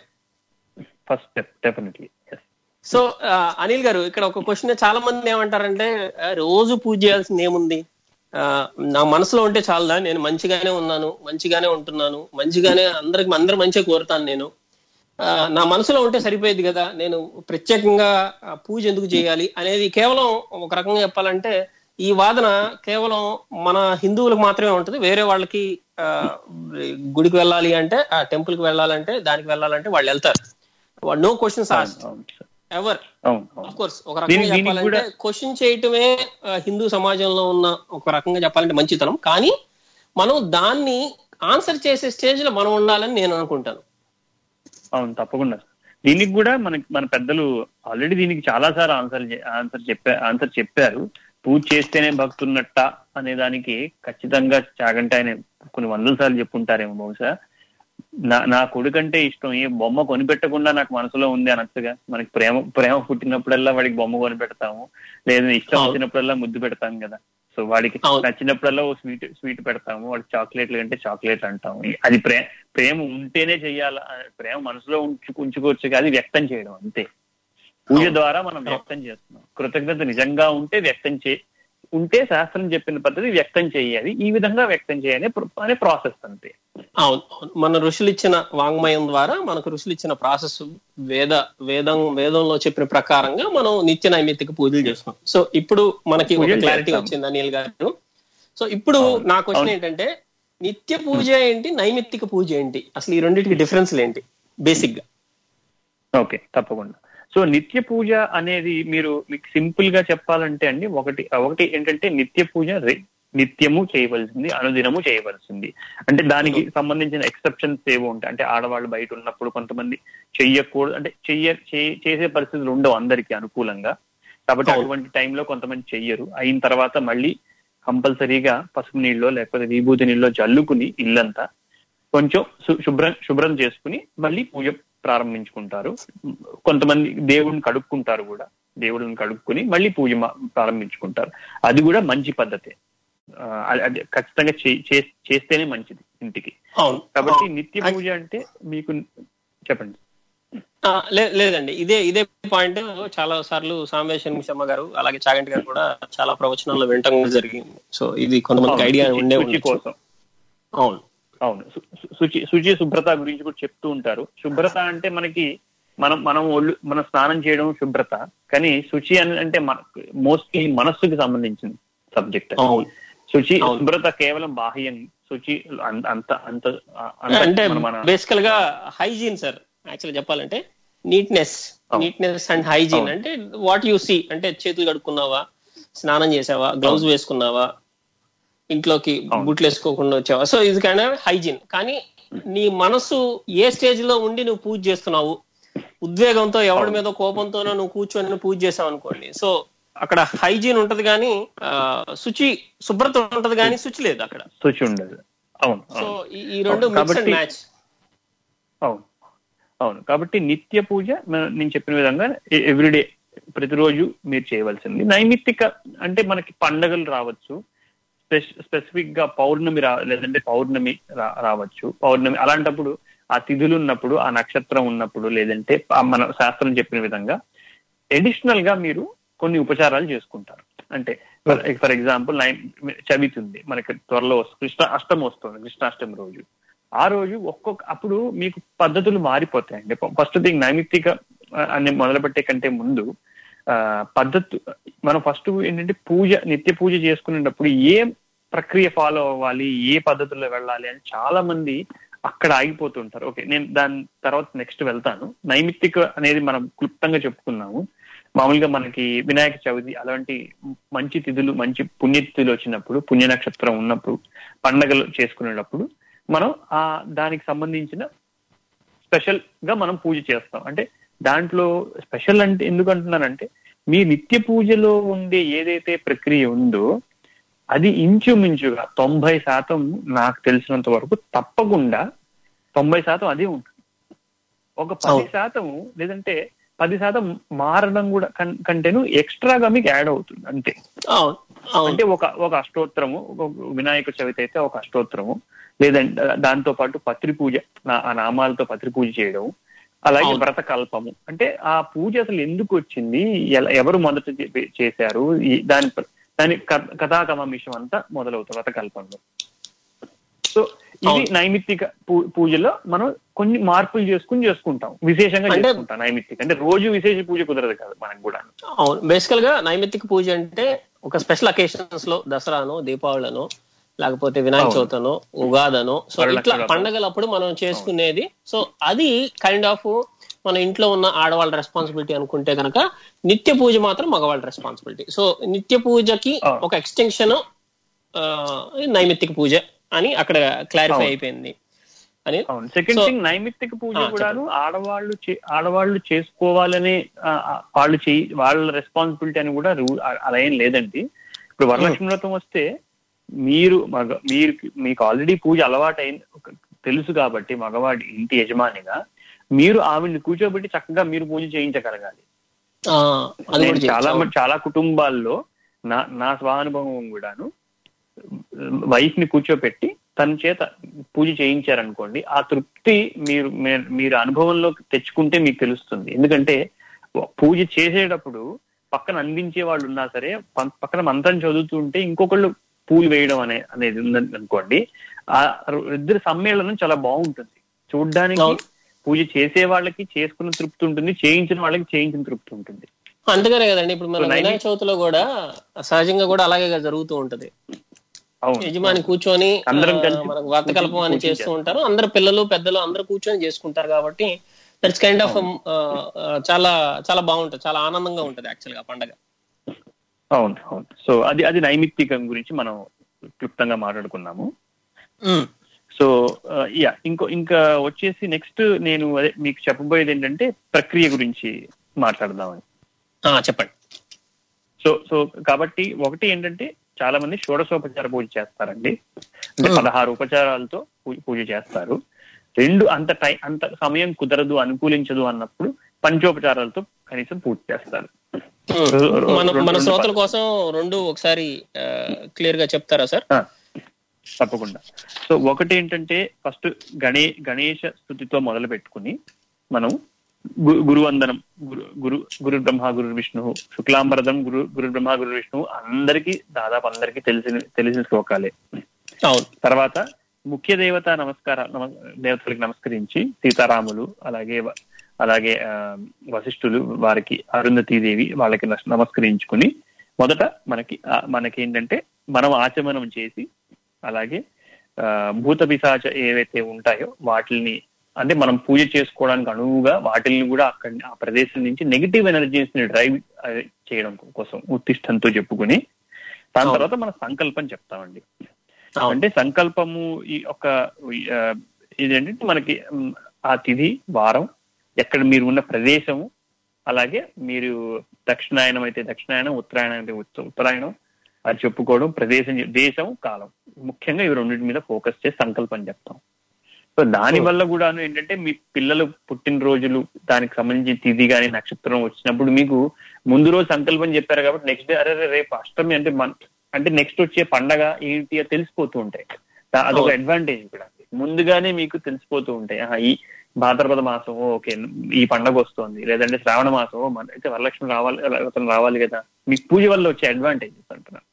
definitely. So Anil garu, ఇక్కడ ఒక క్వశ్చన్ చాలా మంది ఏమంటారంటే, రోజు పూజ చేయాల్సింది ఏముంది, నా మనసులో ఉంటే చాలదా, నేను మంచిగానే ఉన్నాను, మంచిగానే ఉంటున్నాను, మంచిగానే అందరు మంచిగా కోరుతాను, నేను నా మనసులో ఉంటే సరిపోయేది కదా, నేను ప్రత్యేకంగా పూజ ఎందుకు చేయాలి అనేది కేవలం ఒక రకంగా చెప్పాలంటే ఈ వాదన కేవలం మన హిందువులకు మాత్రమే ఉంటుంది. వేరే వాళ్ళకి గుడికి వెళ్ళాలి అంటే, ఆ టెంపుల్ కి వెళ్ళాలంటే, దానికి వెళ్ళాలంటే వాళ్ళు వెళ్తారు. No questions asked ever. Of course ఒక రకంగా చెప్పాలంటే క్వశ్చన్ చేయటమే హిందూ సమాజంలో ఉన్న ఒక రకంగా చెప్పాలంటే మంచితనం. కానీ మనం దాన్ని ఆన్సర్ చేసే స్టేజ్ లో మనం ఉండాలని నేను అనుకుంటాను. అవును, తప్పకుండా. దీనికి కూడా మన పెద్దలు ఆల్రెడీ దీనికి చాలా సార్లు ఆన్సర్ చెప్పారు. పూజ చేస్తేనే భక్తున్నట్ట అనే దానికి ఖచ్చితంగా చాగంటే ఆయన కొన్ని వందల సార్లు చెప్పుంటారేమో బహుశా. నా కొడుకంటే ఇష్టం, ఏ బొమ్మ కొనిపెట్టకుండా నాకు మనసులో ఉంది అనొచ్చుగా. మనకి ప్రేమ పుట్టినప్పుడల్లా వాడికి బొమ్మ కొనిపెడతాము, లేదా ఇష్టం వచ్చినప్పుడల్లా ముద్దు పెడతాం కదా. సో వాడికి నచ్చినప్పుడల్లా ఓ స్వీట్ పెడతాము, వాడికి చాక్లెట్లు అంటే చాక్లెట్ అంటాము. అది ప్రేమ ఉంటేనే చెయ్యాలా, ప్రేమ మనసులో ఉంచుకోవచ్చు, అది వ్యక్తం చేయడం అంతే. పూజ ద్వారా మనం వ్యక్తం చేస్తున్నాం. కృతజ్ఞత నిజంగా ఉంటే ఉంటే శాస్త్రం చెప్పిన పద్ధతి వ్యక్తం చేయాలి, ఈ విధంగా వ్యక్తం చేయాలి అనే ప్రాసెస్ అంతే. అవును, మన ఋషులు ఇచ్చిన వాంగ్మయం ద్వారా మనకు ఋషులు ఇచ్చిన ప్రాసెస్, వేదంలో చెప్పిన ప్రకారంగా మనం నిత్య నైమిత్తిక పూజలు చేస్తున్నాం. సో ఇప్పుడు మనకి క్లారిటీ వచ్చింది అనిల్ గారు. సో ఇప్పుడు నా క్వశ్చన్ ఏంటంటే, నిత్య పూజ ఏంటి, నైమిత్తిక పూజ ఏంటి, అసలు ఈ రెండింటికి డిఫరెన్స్లు ఏంటి బేసిక్ గా? ఓకే, తప్పకుండా. సో నిత్య పూజ అనేది మీకు సింపుల్ గా చెప్పాలంటే అండి, ఒకటి ఏంటంటే నిత్య పూజ నిత్యము చేయవలసింది, అనుదినము చేయవలసింది. అంటే దానికి సంబంధించిన ఎక్సెప్షన్స్ ఏవో ఉంటాయి. అంటే ఆడవాళ్ళు బయట ఉన్నప్పుడు కొంతమంది చెయ్యకూడదు, అంటే చేసే పరిస్థితులు ఉండవు అందరికీ అనుకూలంగా. కాబట్టి అటువంటి టైంలో కొంతమంది చెయ్యరు. అయిన తర్వాత మళ్ళీ కంపల్సరీగా పసుపు నీళ్ళలో లేకపోతే విభూతి నీళ్ళలో జల్లుకుని ఇల్లంతా కొంచెం శుభ్రం చేసుకుని మళ్ళీ పూజ ప్రారంభించుకుంటారు. కొంతమంది దేవుడిని కడుక్కుంటారు కూడా, దేవుడిని కడుక్కుని మళ్ళీ పూజ ప్రారంభించుకుంటారు. అది కూడా మంచి పద్ధతే, అది ఖచ్చితంగా చేస్తేనే మంచిది ఇంటికి. కాబట్టి నిత్య పూజ అంటే మీకు చెప్పండి. లేదండి, ఇదే పాయింట్ చాలా సార్లు సాంబేశ్వర మిషమ్మ గారు అలాగే చాగంటి గారు కూడా చాలా ప్రవచనాల్లో వినటం జరిగింది. సో ఇది కొంతమందికి ఐడియా ఉండే కోసం. అవును, శుచి శుభ్రత గురించి కూడా చెప్తూ ఉంటారు. శుభ్రత అంటే మన స్నానం చేయడం శుభ్రత, కానీ శుచి అంటే మోస్ట్లీ మనస్సుకి సంబంధించిన సబ్జెక్ట్. శుచి శుభ్రత కేవలం బాహ్యం, శుచి అంటే బేసికల్ గా హైజీన్ సార్. యాక్చువల్గా చెప్పాలంటే నీట్నెస్ అండ్ హైజీన్ అంటే వాట్ యు సీ, అంటే చేతులు కడుక్కున్నావా, స్నానం చేసావా, గ్లౌజ్ వేసుకున్నావా, ఇంట్లోకి బుట్లు వేసుకోకుండా వచ్చావా. సో ఇది కైండ్ ఆఫ్ హైజీన్. కానీ నీ మనసు ఏ స్టేజ్ లో ఉండి నువ్వు పూజ చేస్తున్నావు, ఉద్వేగంతో ఎవరి మీద కోపంతోనో నువ్వు కూర్చొని పూజ చేసావు అనుకోండి, సో అక్కడ హైజీన్ ఉంటది కానీ శుభ్రత ఉంటది కానీ శుచి లేదు, అక్కడ శుచి ఉండదు. అవును, సో ఈ రెండు మిక్స్ అండ్ మ్యాచ్. అవును, కాబట్టి నిత్య పూజ నేను చెప్పిన విధంగా ఎవ్రీడే ప్రతిరోజు మీరు చేయవలసింది. నైమిత్తిక అంటే మనకి పండగలు రావచ్చు, స్పెసిఫిక్ గా పౌర్ణమి లేదంటే పౌర్ణమి రావచ్చు. పౌర్ణమి అలాంటప్పుడు ఆ తిథులు ఉన్నప్పుడు, ఆ నక్షత్రం ఉన్నప్పుడు, లేదంటే మన శాస్త్రం చెప్పిన విధంగా అడిషనల్ గా మీరు కొన్ని ఉపచారాలు చేసుకుంటారు. అంటే ఫర్ ఎగ్జాంపుల్ చవితి ఉంది మనకి త్వరలో, అష్టమి వస్తుంది, కృష్ణాష్టమి రోజు. ఆ రోజు అప్పుడు మీకు పద్ధతులు మారిపోతాయండి. ఫస్ట్ థింగ్, నైమిత్తిక అని మొదలుపెట్టే కంటే ముందు పద్ధతి మనం ఫస్ట్ ఏంటంటే నిత్య పూజ చేసుకునేటప్పుడు ఏ ప్రక్రియ ఫాలో అవ్వాలి, ఏ పద్ధతుల్లో వెళ్ళాలి అని చాలా మంది అక్కడ ఆగిపోతుంటారు. ఓకే, నేను దాని తర్వాత నెక్స్ట్ వెళ్తాను. నైమిత్తిక అనేది మనం క్లుప్తంగా చెప్పుకున్నాము. మామూలుగా మనకి వినాయక చవితి అలాంటి మంచి తిథులు, మంచి పుణ్యతిథులు వచ్చినప్పుడు, పుణ్య నక్షత్రం ఉన్నప్పుడు, పండగలు చేసుకునేటప్పుడు మనం దానికి సంబంధించిన స్పెషల్ గా మనం పూజ చేస్తాం. అంటే దాంట్లో స్పెషల్ అంటే ఎందుకు అంటున్నానంటే, మీ నిత్య పూజలో ఉండే ఏదైతే ప్రక్రియ ఉందో అది ఇంచుమించుగా 90% నాకు తెలిసినంత వరకు తప్పకుండా 90% అదే ఉంటుంది. ఒక 10% లేదంటే 10% మారడం కూడా కంటేను ఎక్స్ట్రాగా మీకు యాడ్ అవుతుంది అంతే. అంటే ఒక అష్టోత్తరము, ఒక వినాయక చవితి అయితే ఒక అష్టోత్తరము, లేదంటే దాంతో పాటు పత్రి పూజ, ఆ నామాలతో పత్రి పూజ చేయడం, అలాగే వ్రత కల్పము. అంటే ఆ పూజ అసలు ఎందుకు వచ్చింది, ఎవరు మొదట చేశారు, దాని కథాకమాంశం అంతా మొదలవుతుంది వ్రత కల్పంలో. సో ఇది నైమిత్తిక పూజలో మనం కొన్ని మార్పులు చేసుకుంటాం, విశేషంగా చేసుకుంటాం. నైమిత్తిక అంటే రోజు విశేష పూజ కుదరదు కదా మనకు కూడా. అవును, బేసికల్ గా నైమిత్తిక పూజ అంటే ఒక స్పెషల్ అకేషన్స్ లో, దసరానో, దీపావళినో, లేకపోతే వినాయక చవితనో, ఉగాదనో, సో ఇట్లా పండగలప్పుడు మనం చేసుకునేది. సో అది కైండ్ ఆఫ్ మన ఇంట్లో ఉన్న ఆడవాళ్ళ రెస్పాన్సిబిలిటీ అనుకుంటే కనుక, నిత్య పూజ మాత్రం మగవాళ్ళ రెస్పాన్సిబిలిటీ. సో నిత్య పూజకి ఒక ఎక్స్టెన్షన్ నైమిత్తిక పూజ అని అక్కడ క్లారిఫై అయిపోయింది అని. సెకండ్ థింగ్, నైమిత్తిక పూజ కూడాను ఆడవాళ్ళు చేసుకోవాలనే వాళ్ళ రెస్పాన్సిబిలిటీ అని కూడా అలా ఏం లేదండి. ఇప్పుడు వరలక్ష్మి వ్రతం వస్తే మీకు ఆల్రెడీ పూజ అలవాటు తెలుసు కాబట్టి మగవాడి ఇంటి యజమానిగా మీరు ఆవిడ్ని కూర్చోబెట్టి చక్కగా మీరు పూజ చేయించగలగాలి. చాలా కుటుంబాల్లో నా స్వానుభవం కూడాను, వైఫ్ ని కూర్చోపెట్టి తన చేత పూజ చేయించారనుకోండి, ఆ తృప్తి మీరు అనుభవంలో తెచ్చుకుంటే మీకు తెలుస్తుంది. ఎందుకంటే పూజ చేసేటప్పుడు పక్కన అందించే వాళ్ళు ఉన్నా సరే, పక్కన మంత్రం చదువుతుంటే ఇంకొకళ్ళు పూలు వేయడం అనేది ఉందని అనుకోండి, ఆ ఇద్దరు సమ్మేళనం చాలా బాగుంటుంది చూడ్డానికి. పూజ చేసే వాళ్ళకి చేసుకున్న తృప్తి ఉంటుంది, చేయించిన వాళ్ళకి చేయించిన తృప్తి ఉంటుంది. అంతేగానే కదండి ఇప్పుడు మన వినాయక చవితిలో కూడా సహజంగా కూడా అలాగే జరుగుతూ ఉంటది. యజమాని కూర్చొని మనకు వ్రతకల్పం అని చేస్తూ ఉంటారు, అందరు పిల్లలు పెద్దలు అందరూ కూర్చొని చేసుకుంటారు కాబట్టి దట్స్ కైండ్ ఆఫ్ చాలా చాలా బాగుంటది, చాలా ఆనందంగా ఉంటది యాక్చువల్ గా పండగ. అవును. సో అది నైమిత్తికం గురించి మనం క్లుప్తంగా మాట్లాడుకున్నాము. సో ఇంకా వచ్చేసి నెక్స్ట్ నేను మీకు చెప్పబోయేది ఏంటంటే ప్రక్రియ గురించి మాట్లాడదామని. చెప్పండి. సో కాబట్టి ఒకటి ఏంటంటే, చాలా మంది షోడశోపచార పూజ చేస్తారండి, అంటే 16 ఉపచారాలతో పూజ చేస్తారు. అంత సమయం కుదరదు, అనుకూలించదు అన్నప్పుడు పంచోపచారాలతో కనీసం పూజ చేస్తారు. మన శ్రోతల కోసం రెండు ఒకసారి క్లియర్ గా చెప్తారా సార్? తప్పకుండా. సో ఒకటి ఏంటంటే, ఫస్ట్ గణేష స్తుతితో మొదలు పెట్టుకుని మనం గురువందనం, గురు బ్రహ్మ గురు విష్ణు, శుక్లాంబరదం గురు బ్రహ్మ గురు విష్ణు, దాదాపు అందరికి తెలిసిన శ్లోకాలే. తర్వాత ముఖ్య దేవతలకు నమస్కరించి సీతారాములు, అలాగే వశిష్ఠులు, వారికి అరుంధతీదేవి, వాళ్ళకి నమస్కరించుకుని మొదట మనకి ఏంటంటే మనం ఆచమనం చేసి, అలాగే భూత పిశాచ ఏవైతే ఉంటాయో వాటిని, అంటే మనం పూజ చేసుకోవడానికి అనువుగా వాటిల్ని కూడా ఆ ప్రదేశం నుంచి నెగిటివ్ ఎనర్జీస్ ని డ్రైవ్ చేయడం కోసం ఉత్తిష్టంతో చెప్పుకుని, దాని తర్వాత మన సంకల్పం చెప్తామండి. అంటే సంకల్పము ఇదేంటంటే మనకి ఆ తిథి, వారం, ఎక్కడ మీరు ఉన్న ప్రదేశము, అలాగే మీరు దక్షిణాయనం అయితే దక్షిణాయనం, ఉత్తరాయణం అయితే ఉత్తరాయణం అది చెప్పుకోవడం, ప్రదేశం, దేశం, కాలం, ముఖ్యంగా ఇవి రెండింటి మీద ఫోకస్ చేసి సంకల్పం చెప్తాం. సో దాని వల్ల కూడాను ఏంటంటే, మీ పిల్లలు పుట్టినరోజులు దానికి సంబంధించి తిథి కానీ నక్షత్రం వచ్చినప్పుడు మీకు ముందు రోజు సంకల్పం చెప్పారు కాబట్టి నెక్స్ట్ డే అరే రేపు అష్టమి అంటే నెక్స్ట్ వచ్చే పండగ ఏంటి తెలిసిపోతూ ఉంటాయి. అదొక అడ్వాంటేజ్ కూడా, ముందుగానే మీకు తెలిసిపోతూ ఉంటాయి. ఈ భాద్రపద మాసం ఓకే ఈ పండగ వస్తుంది, లేదంటే శ్రావణ మాసం అయితే వరలక్ష్మి రావాలి కదా, మీకు పూజ వల్ల వచ్చే అడ్వాంటేజెస్ అంటున్నాను.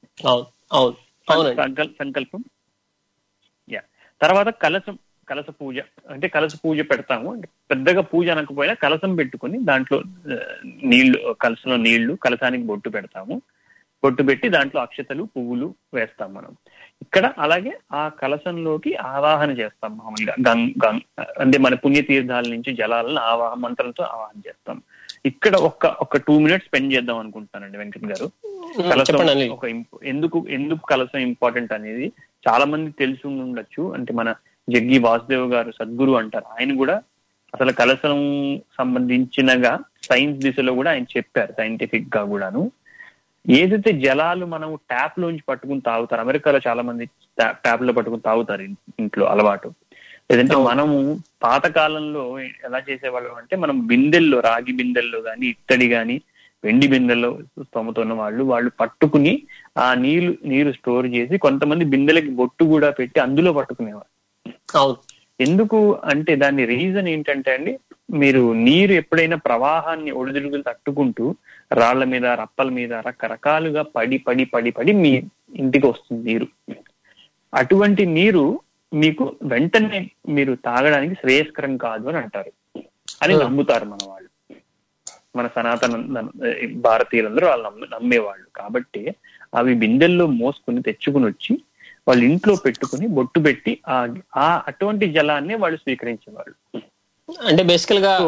సంకల్పం. తర్వాత కలశ పూజ, అంటే కలశ పూజ పెడతాము. అంటే పెద్దగా పూజ అనకపోయినా కలశం పెట్టుకుని దాంట్లో కలశంలో నీళ్లు, కలశానికి బొట్టు పెడతాము. బొట్టు పెట్టి దాంట్లో అక్షతలు, పువ్వులు వేస్తాం మనం ఇక్కడ. అలాగే ఆ కలశంలోకి ఆవాహన చేస్తాం. మామూలుగా అంటే మన పుణ్యతీర్థాల నుంచి జలాలను మంత్రంతో ఆవాహన చేస్తాం. ఇక్కడ ఒక 2 minutes స్పెండ్ చేద్దాం అనుకుంటున్నానండి వెంకట్ గారు. కలశం ఎందుకు కలశం ఇంపార్టెంట్ అనేది చాలా మంది తెలిసి ఉండొచ్చు. అంటే మన జగ్గి వాసుదేవ్ గారు సద్గురు అంటారు, ఆయన కూడా అసలు కలశం సంబంధించినగా సైన్స్ దిశలో కూడా ఆయన చెప్పారు, సైంటిఫిక్ గా కూడాను. ఏదైతే జలాలు మనం ట్యాప్ లోంచి పట్టుకుని తాగుతారు, అమెరికాలో చాలా మంది ట్యాప్ లో పట్టుకుని తాగుతారు ఇంట్లో అలవాటు. లేదంటే మనము పాతకాలంలో ఎలా చేసేవాళ్ళం అంటే, మనం బిందెల్లో, రాగి బిందెల్లో కానీ, ఇత్తడి కానీ, వెండి బిందెల్లో తోముతున్న వాళ్ళు పట్టుకుని ఆ నీరు స్టోర్ చేసి, కొంతమంది బిందెలకి బొట్టు కూడా పెట్టి అందులో పట్టుకునేవారు. ఎందుకు అంటే దాని రీజన్ ఏంటంటే అండి, మీరు నీరు ఎప్పుడైనా ప్రవాహాన్ని ఒడిదుడుగులు తట్టుకుంటూ రాళ్ల మీద, రప్పల మీద రకరకాలుగా పడి మీ ఇంటికి వస్తుంది నీరు. అటువంటి నీరు మీకు వెంటనే మీరు తాగడానికి శ్రేయస్కరం కాదు అని అంటారు, అని నమ్ముతారు మన వాళ్ళు, మన సనాతన భారతీయులందరూ వాళ్ళు నమ్మేవాళ్ళు. కాబట్టి అవి బిందెల్లో మోసుకుని తెచ్చుకుని వచ్చి వాళ్ళ ఇంట్లో పెట్టుకుని బొట్టు పెట్టి అటువంటి జలాన్ని వాళ్ళు స్వీకరించేవాళ్ళు. అంటే బేసికల్ గా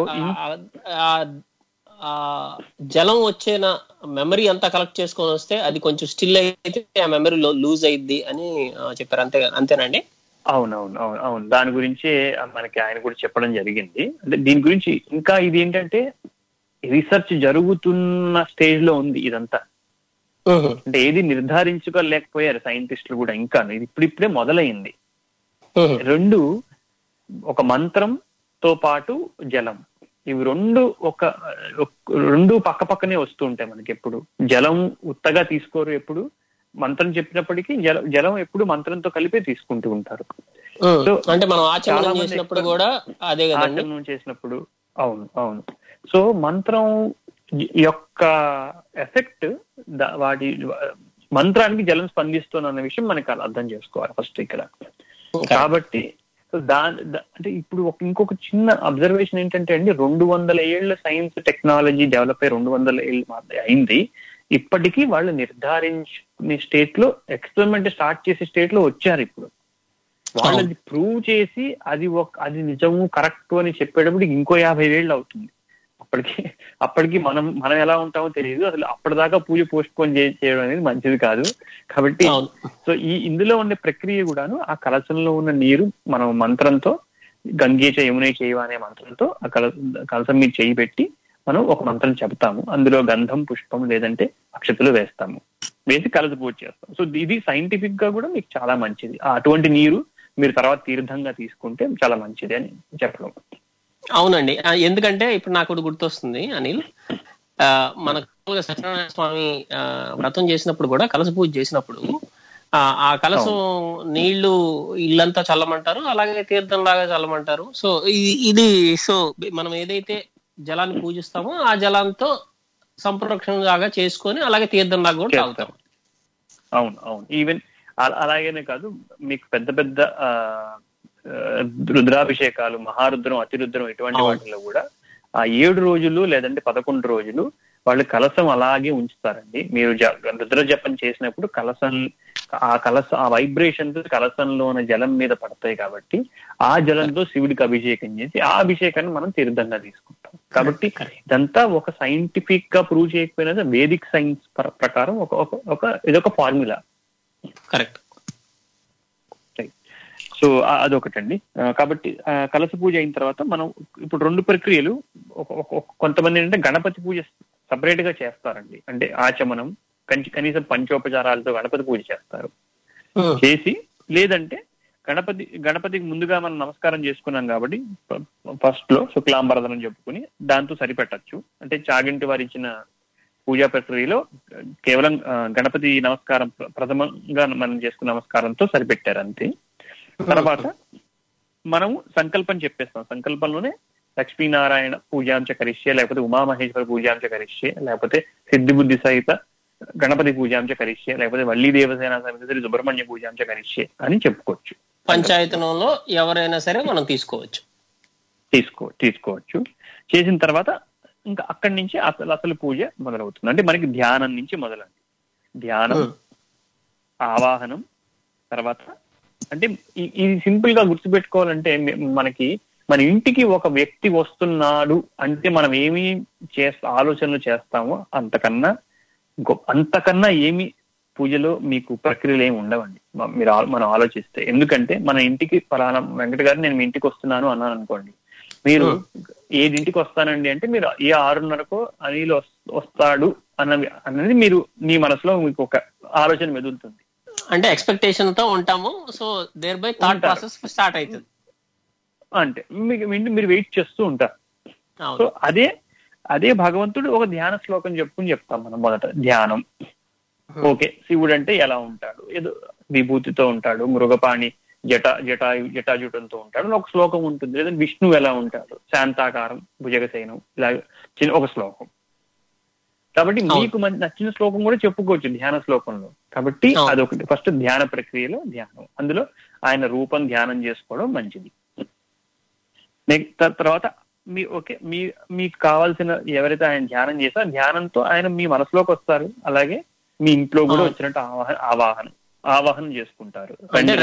జలం వచ్చిన మెమరీ అంతా కలెక్ట్ చేసుకొని వస్తే అది కొంచెం స్టిల్ అయితే ఆ మెమరీ లూజ్ అయింది అని చెప్పారు. అంతేనండి? అవును. దాని గురించే మనకి ఆయన కూడా చెప్పడం జరిగింది. అంటే దీని గురించి ఇంకా ఇది ఏంటంటే రీసెర్చ్ జరుగుతున్న స్టేజ్ లో ఉంది ఇదంతా. అంటే ఏది నిర్ధారించుకోలేకపోయారు సైంటిస్టులు కూడా, ఇంకా ఇది ఇప్పుడిప్పుడే మొదలైంది. ఒక మంత్రంతో పాటు జలం, ఇవి రెండు పక్క పక్కనే వస్తూ ఉంటాయి మనకి. ఎప్పుడు జలం ఉత్తగా తీసుకోరు, ఎప్పుడు మంత్రం చెప్పినప్పటికీ జలం ఎప్పుడు మంత్రంతో కలిపే తీసుకుంటూ ఉంటారు. అంటే మనం ఆచరణ చేసినప్పుడు కూడా అదే ఆచరణ చేసినప్పుడు అవును. సో మంత్రం యొక్క ఎఫెక్ట్, వాటి మంత్రానికి జలం స్పందిస్తుంది అన్న విషయం మనకి అర్థం చేసుకోవాలి ఫస్ట్ ఇక్కడ. కాబట్టి అంటే ఇప్పుడు ఇంకొక చిన్న అబ్జర్వేషన్ ఏంటంటే అండి, 200 ఏళ్ల సైన్స్ టెక్నాలజీ డెవలప్ అయ్యి 200 ఏళ్ళు అయింది. ఇప్పటికీ వాళ్ళు నిర్ధారించుకునే స్టేట్ లో, ఎక్స్పెరిమెంట్ స్టార్ట్ చేసే స్టేట్ లో వచ్చారు. ఇప్పుడు వాళ్ళది ప్రూవ్ చేసి అది నిజము కరెక్ట్ అని చెప్పేటప్పుడు ఇంకో 50 ఏళ్ళు అవుతుంది. అప్పటికి మనం ఎలా ఉంటామో తెలియదు. అసలు అప్పటిదాకా పూజ పోస్ట్ పోన్ చేయడం అనేది మంచిది కాదు. కాబట్టి సో ఇందులో ఉండే ప్రక్రియ కూడాను, ఆ కలశంలో ఉన్న నీరు మనం మంత్రంతో, గంగే యమునే చైవ అనే మంత్రంతో ఆ కలశం మీద చేయి పెట్టి మనం ఒక మంత్రం చెప్తాము. అందులో గంధం, పుష్పం లేదంటే అక్షతలు వేస్తాము, వేసి కలశ పూజ చేస్తాం. సో ఇది సైంటిఫిక్ గా కూడా మీకు చాలా మంచిది. అటువంటి నీరు మీరు తర్వాత తీర్థంగా తీసుకుంటే చాలా మంచిది అని చెప్పడం. అవునండి. ఎందుకంటే ఇప్పుడు నాకు కూడా గుర్తొస్తుంది అనిల్, మన సత్యనారాయణ స్వామి వ్రతం చేసినప్పుడు కూడా, కలశ పూజ చేసినప్పుడు ఆ కలశం నీళ్లు ఇల్లంతా చల్లమంటారు, అలాగే తీర్థం లాగా చల్లమంటారు. సో ఇది సో మనం ఏదైతే జలాన్ని పూజిస్తామో ఆ జలంతో సంప్రోక్షణ లాగా చేసుకొని అలాగే తీర్థం లాగా కూడా తాగుతాం. అవును. ఈవెన్ అలాగేనే కాదు, మీకు పెద్ద రుద్రాభిషేకాలు, మహారుద్రం, అతిరుద్రం ఇటువంటి వాటిలో కూడా ఆ 7 రోజులు లేదంటే 11 రోజులు వాళ్ళు కలశం అలాగే ఉంచుతారండి. మీరు రుద్ర జపం చేసినప్పుడు ఆ వైబ్రేషన్స్ కలశంలో ఉన్న జలం మీద పడతాయి. కాబట్టి ఆ జలంతో శివుడికి అభిషేకం చేసి ఆ అభిషేకాన్ని మనం తీర్థంగా తీసుకుంటాం. కాబట్టి ఇదంతా ఒక సైంటిఫిక్ గా ప్రూవ్ చేయకపోయినా వేదిక్ సైన్స్ ప్రకారం ఇదొక ఫార్ములా. కరెక్ట్. సో అదొకటండి. కాబట్టి కలశ పూజ అయిన తర్వాత మనం ఇప్పుడు 2 ప్రక్రియలు, కొంతమంది ఏంటంటే గణపతి పూజ సపరేట్ గా చేస్తారండి. అంటే ఆచమనం, కనీసం పంచోపచారాలతో గణపతి పూజ చేస్తారు. చేసి లేదంటే గణపతికి ముందుగా మనం నమస్కారం చేసుకున్నాం కాబట్టి ఫస్ట్ లో శుక్లాంబరదనం చెప్పుకుని దాంతో సరిపెట్టచ్చు. అంటే చాగంటి వారు ఇచ్చిన పూజా ప్రక్రియలో కేవలం గణపతి నమస్కారం ప్రథమంగా మనం చేసుకున్న నమస్కారంతో సరిపెట్టారు అంతే. తర్వాత మనము సంకల్పం చెప్పేస్తాం. సంకల్పంలోనే లక్ష్మీనారాయణ పూజాంచ కరిష్యే, లేకపోతే ఉమామహేశ్వర పూజాంచ కరిష్యే, లేకపోతే సిద్ధిబుద్ధి సహిత గణపతి పూజాంచ కరిష్యే, లేకపోతే వల్లీ దేవసేన సమితి సుబ్రహ్మణ్య పూజాంచ కరిష్యే అని చెప్పుకోవచ్చు. పంచాయతనంలో ఎవరైనా సరే మనం తీసుకోవచ్చు. చేసిన తర్వాత ఇంకా అక్కడి నుంచి అసలు పూజ మొదలవుతుంది. అంటే మనకి ధ్యానం నుంచి మొదలండి. ధ్యానం, ఆవాహనం, తర్వాత అంటే ఇది సింపుల్ గా గుర్తుపెట్టుకోవాలంటే, మన ఇంటికి ఒక వ్యక్తి వస్తున్నాడు అంటే మనం ఏమి ఆలోచనలు చేస్తామో అంతకన్నా ఏమి పూజలో మీకు ప్రక్రియలు ఏమి ఉండవండి మనం ఆలోచిస్తే. ఎందుకంటే మన ఇంటికి ఫలానా వెంకట గారు నేను మీ ఇంటికి వస్తున్నాను అన్నాను అనుకోండి, మీరు 7 వస్తానండి అంటే మీరు 6:30కో అనిల్ వస్తాడు అన్నది మీరు మీ మనసులో మీకు ఒక ఆలోచన మెదులుతుంది. అంటే ఎక్స్పెక్టేషన్ తో ఉంటాము. So thereby thought process start అవుతుంది. అంటే మీరు వెయిట్ చేస్తూ ఉంటారు. సో అదే భగవంతుడు ఒక ధ్యాన శ్లోకం చెప్తాం మనం. మొదట ధ్యానం, ఓకే, శివుడు అంటే ఎలా ఉంటాడు, ఏదో విభూతితో ఉంటాడు, మృగపాణి జటాజుటంతో ఉంటాడు, ఒక శ్లోకం ఉంటుంది. లేదా విష్ణువు ఎలా ఉంటాడు, శాంతాకారం భుజగశయనం, ఇలా చిన్న ఒక శ్లోకం. కాబట్టి మీకు నచ్చిన శ్లోకం కూడా చెప్పుకోవచ్చు ధ్యాన శ్లోకంలో. కాబట్టి అదొకటి. ఫస్ట్ ధ్యాన ప్రక్రియలో ధ్యానం, అందులో ఆయన రూపం ధ్యానం చేసుకోవడం మంచిది. తర్వాత మీకు కావాల్సిన ఎవరైతే ఆయన ధ్యానం చేస్తారో ధ్యానంతో ఆయన మీ మనసులోకి వస్తారు. అలాగే మీ ఇంట్లో కూడా వచ్చినట్టు ఆవాహనం చేసుకుంటారు.